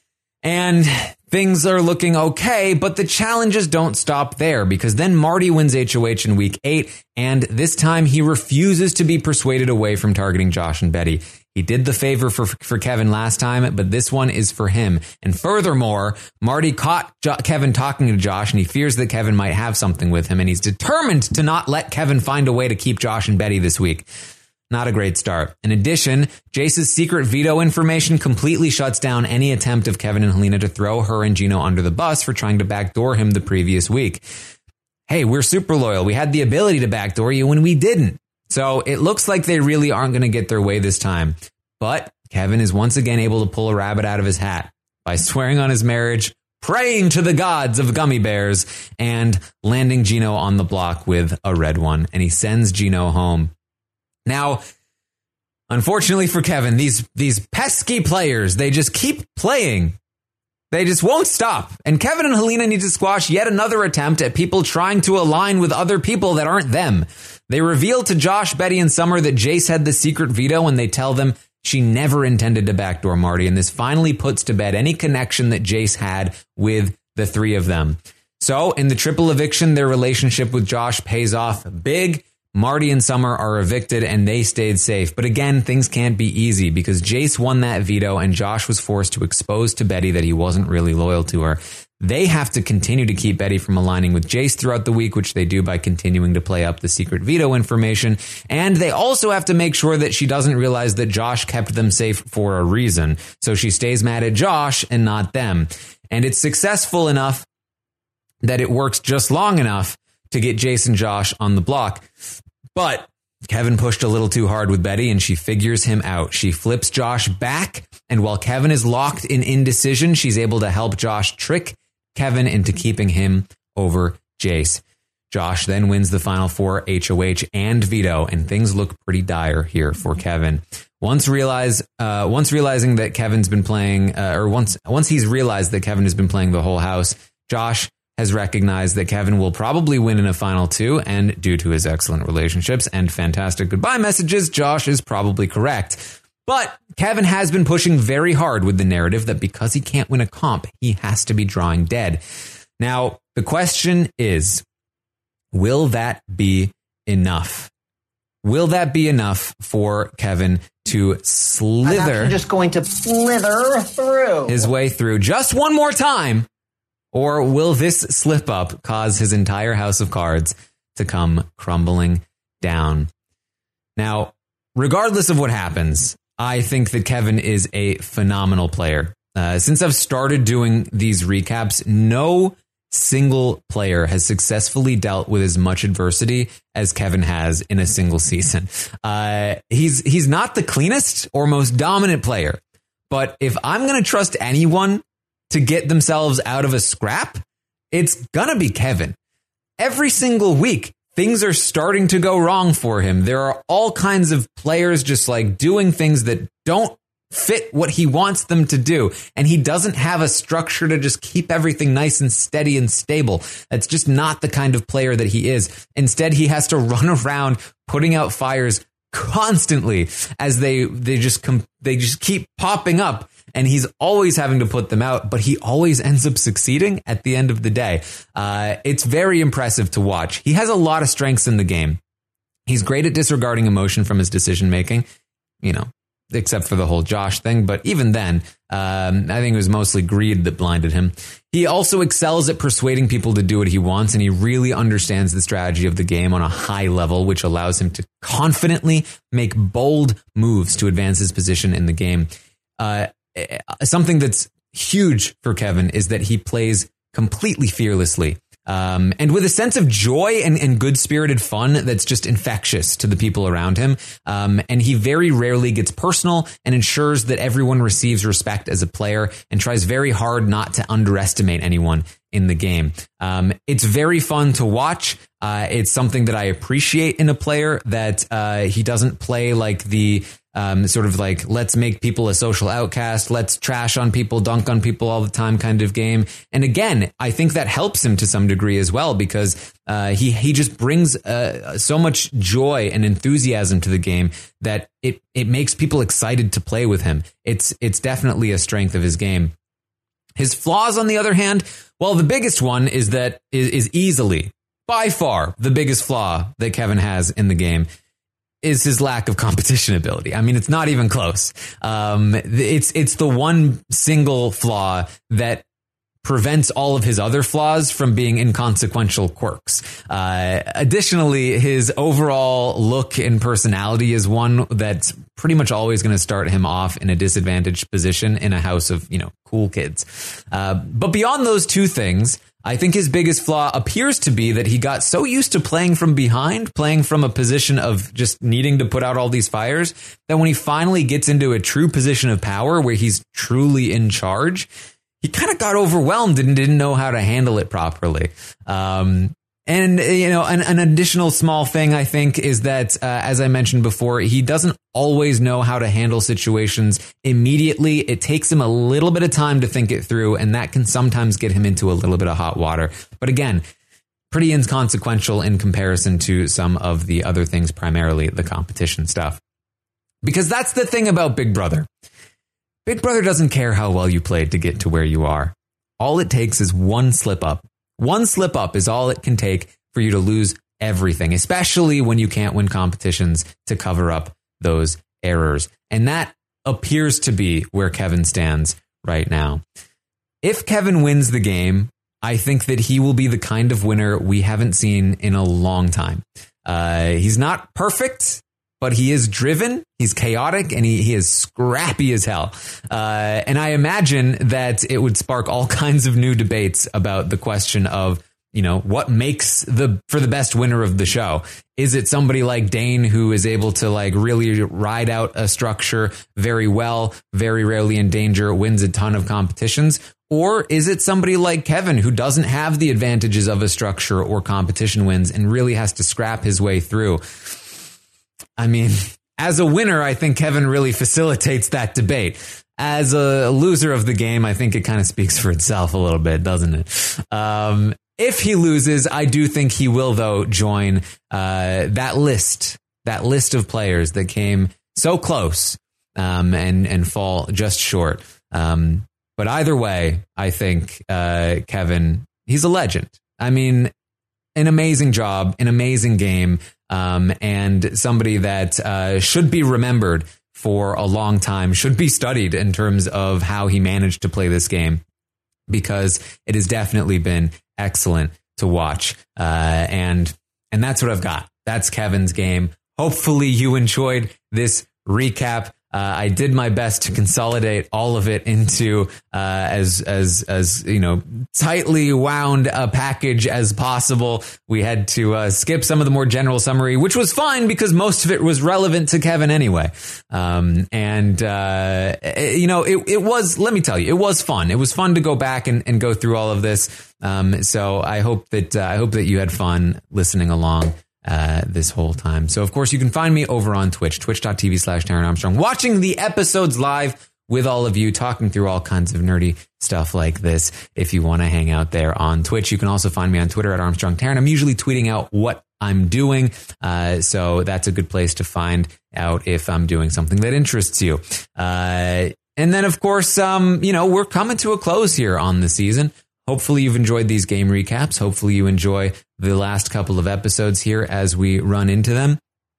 And things are looking okay, but the challenges don't stop there, because then Marty wins H O H in week eight, and this time he refuses to be persuaded away from targeting Josh and Betty. He did the favor for for Kevin last time, but this one is for him. And furthermore, Marty caught jo- Kevin talking to Josh, and he fears that Kevin might have something with him, and he's determined to not let Kevin find a way to keep Josh and Betty this week. Not a great start. In addition, Jace's secret veto information completely shuts down any attempt of Kevin and Helena to throw her and Gino under the bus for trying to backdoor him the previous week. Hey, we're super loyal. We had the ability to backdoor you when we didn't. So it looks like they really aren't going to get their way this time. But Kevin is once again able to pull a rabbit out of his hat by swearing on his marriage, praying to the gods of gummy bears, and landing Gino on the block with a red one. And he sends Gino home. Now, unfortunately for Kevin, these these pesky players, they just keep playing. They just won't stop. And Kevin and Helena need to squash yet another attempt at people trying to align with other people that aren't them. They reveal to Josh, Betty, and Summer that Jace had the secret veto, and they tell them she never intended to backdoor Marty. And this finally puts to bed any connection that Jace had with the three of them. So in the triple eviction, their relationship with Josh pays off big. Marty and Summer are evicted and they stayed safe. But again, things can't be easy because Jace won that veto and Josh was forced to expose to Betty that he wasn't really loyal to her. They have to continue to keep Betty from aligning with Jace throughout the week, which they do by continuing to play up the secret veto information. And they also have to make sure that she doesn't realize that Josh kept them safe for a reason. So she stays mad at Josh and not them. And it's successful enough that it works just long enough to get Jace and Josh on the block. But Kevin pushed a little too hard with Betty and she figures him out. She flips Josh back, and while Kevin is locked in indecision, she's able to help Josh trick Kevin into keeping him over Jace. Josh then wins the final four H O H and veto, and things look pretty dire here for Kevin. Once realize, uh, once realizing that Kevin's been playing, uh, or once once he's realized that Kevin has been playing the whole house, Josh has recognized that Kevin will probably win in a final two, and due to his excellent relationships and fantastic goodbye messages, Josh is probably correct. But Kevin has been pushing very hard with the narrative that because he can't win a comp, he has to be drawing dead. Now, the question is, will that be enough? will that be enough for Kevin to slither?
I'm just going to slither through
his way through just one more time? Or will this slip up cause his entire house of cards to come crumbling down? Now, regardless of what happens, I think that Kevin is a phenomenal player. Uh, since I've started doing these recaps, no single player has successfully dealt with as much adversity as Kevin has in a single season. Uh, he's he's not the cleanest or most dominant player, but if I'm going to trust anyone to get themselves out of a scrap, it's going to be Kevin. Every single week, things are starting to go wrong for him. There are all kinds of players just like doing things that don't fit what he wants them to do. And he doesn't have a structure to just keep everything nice and steady and stable. That's just not the kind of player that he is. Instead, he has to run around putting out fires constantly as they they just com- they just keep popping up. And he's always having to put them out, but he always ends up succeeding at the end of the day. Uh, it's very impressive to watch. He has a lot of strengths in the game. He's great at disregarding emotion from his decision making, you know, except for the whole Josh thing. But even then, um, I think it was mostly greed that blinded him. He also excels at persuading people to do what he wants, and he really understands the strategy of the game on a high level, which allows him to confidently make bold moves to advance his position in the game. Uh, something that's huge for Kevin is that he plays completely fearlessly. Um, and with a sense of joy and, and good-spirited fun that's just infectious to the people around him. Um, and he very rarely gets personal and ensures that everyone receives respect as a player and tries very hard not to underestimate anyone in the game. Um, it's very fun to watch. Uh, it's something that I appreciate in a player, that uh, he doesn't play like the um, sort of like, let's make people a social outcast, let's trash on people, dunk on people all the time kind of game. And again, I think that helps him to some degree as well, because uh, he, he just brings uh, so much joy and enthusiasm to the game that it, it makes people excited to play with him. It's, it's definitely a strength of his game. His flaws, on the other hand, well, the biggest one is that is, is easily, by far, the biggest flaw that Kevin has in the game is his lack of competition ability. I mean, it's not even close. Um, it's it's the one single flaw that prevents all of his other flaws from being inconsequential quirks. Uh, additionally, his overall look and personality is one that's pretty much always going to start him off in a disadvantaged position in a house of, you know, cool kids. Uh, but beyond those two things, I think his biggest flaw appears to be that he got so used to playing from behind, playing from a position of just needing to put out all these fires, that when he finally gets into a true position of power where he's truly in charge, he kind of got overwhelmed and didn't know how to handle it properly. Um, and, you know, an, an additional small thing, I think, is that, uh, as I mentioned before, he doesn't always know how to handle situations immediately. It takes him a little bit of time to think it through, and that can sometimes get him into a little bit of hot water. But again, pretty inconsequential in comparison to some of the other things, primarily the competition stuff. Because that's the thing about Big Brother. Big Brother doesn't care how well you played to get to where you are. All it takes is one slip up. One slip up is all it can take for you to lose everything, especially when you can't win competitions to cover up those errors. And that appears to be where Kevin stands right now. If Kevin wins the game, I think that he will be the kind of winner we haven't seen in a long time. Uh, he's not perfect, but he is driven, he's chaotic, and he, he is scrappy as hell. Uh, and I imagine that it would spark all kinds of new debates about the question of, you know, what makes the for the best winner of the show? Is it somebody like Dane who is able to like really ride out a structure very well, very rarely in danger, wins a ton of competitions? Or is it somebody like Kevin who doesn't have the advantages of a structure or competition wins and really has to scrap his way through? I mean, as a winner, I think Kevin really facilitates that debate. As a loser of the game, I think it kind of speaks for itself a little bit, doesn't it? Um, if he loses, I do think he will, though, join uh, that list, that list of players that came so close um, and, and fall just short. Um, but either way, I think uh, Kevin, he's a legend. I mean, an amazing job, an amazing game, um, and somebody that uh, should be remembered for a long time, should be studied in terms of how he managed to play this game, because it has definitely been excellent to watch. Uh, and and that's what I've got. That's Kevin's game. Hopefully you enjoyed this recap. Uh, I did my best to consolidate all of it into uh, as as as you know tightly wound a package as possible. We had to uh, skip some of the more general summary, which was fine because most of it was relevant to Kevin anyway. Um, and uh, you know, it it was. Let me tell you, it was fun. It was fun to go back and, and go through all of this. Um, so I hope that uh, I hope that you had fun listening along Uh, this whole time. So, of course, you can find me over on Twitch, twitch.tv slash Taran Armstrong, watching the episodes live with all of you, talking through all kinds of nerdy stuff like this. If you want to hang out there on Twitch, you can also find me on Twitter at Armstrong Taran. I'm usually tweeting out what I'm doing. Uh, so that's a good place to find out if I'm doing something that interests you. Uh, and then, of course, um, you know, we're coming to a close here on the season. Hopefully you've enjoyed these game recaps. Hopefully you enjoy the last couple of episodes here as we run into them.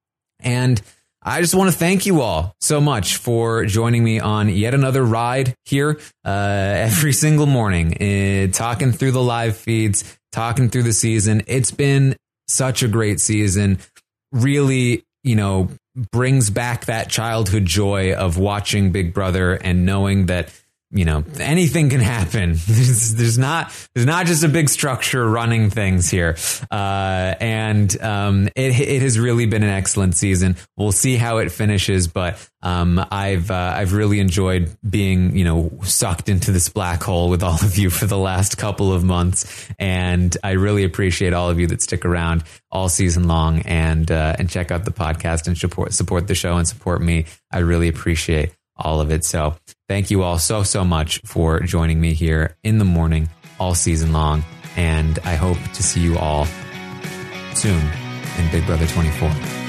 And I just want to thank you all so much for joining me on yet another ride here uh, every single morning, uh, talking through the live feeds, talking through the season. It's been such a great season. Really, you know, brings back that childhood joy of watching Big Brother and knowing that, you know, anything can happen. There's, there's not there's not just a big structure running things here. Uh, and um, it it has really been an excellent season. We'll see how it finishes, but um, I've uh, I've really enjoyed being, you know, sucked into this black hole with all of you for the last couple of months. And I really appreciate all of you that stick around all season long and uh, and check out the podcast and support support the show and support me. I really appreciate all of it. So thank you all so, so much for joining me here in the morning all season long. And I hope to see you all soon in Big Brother twenty-four.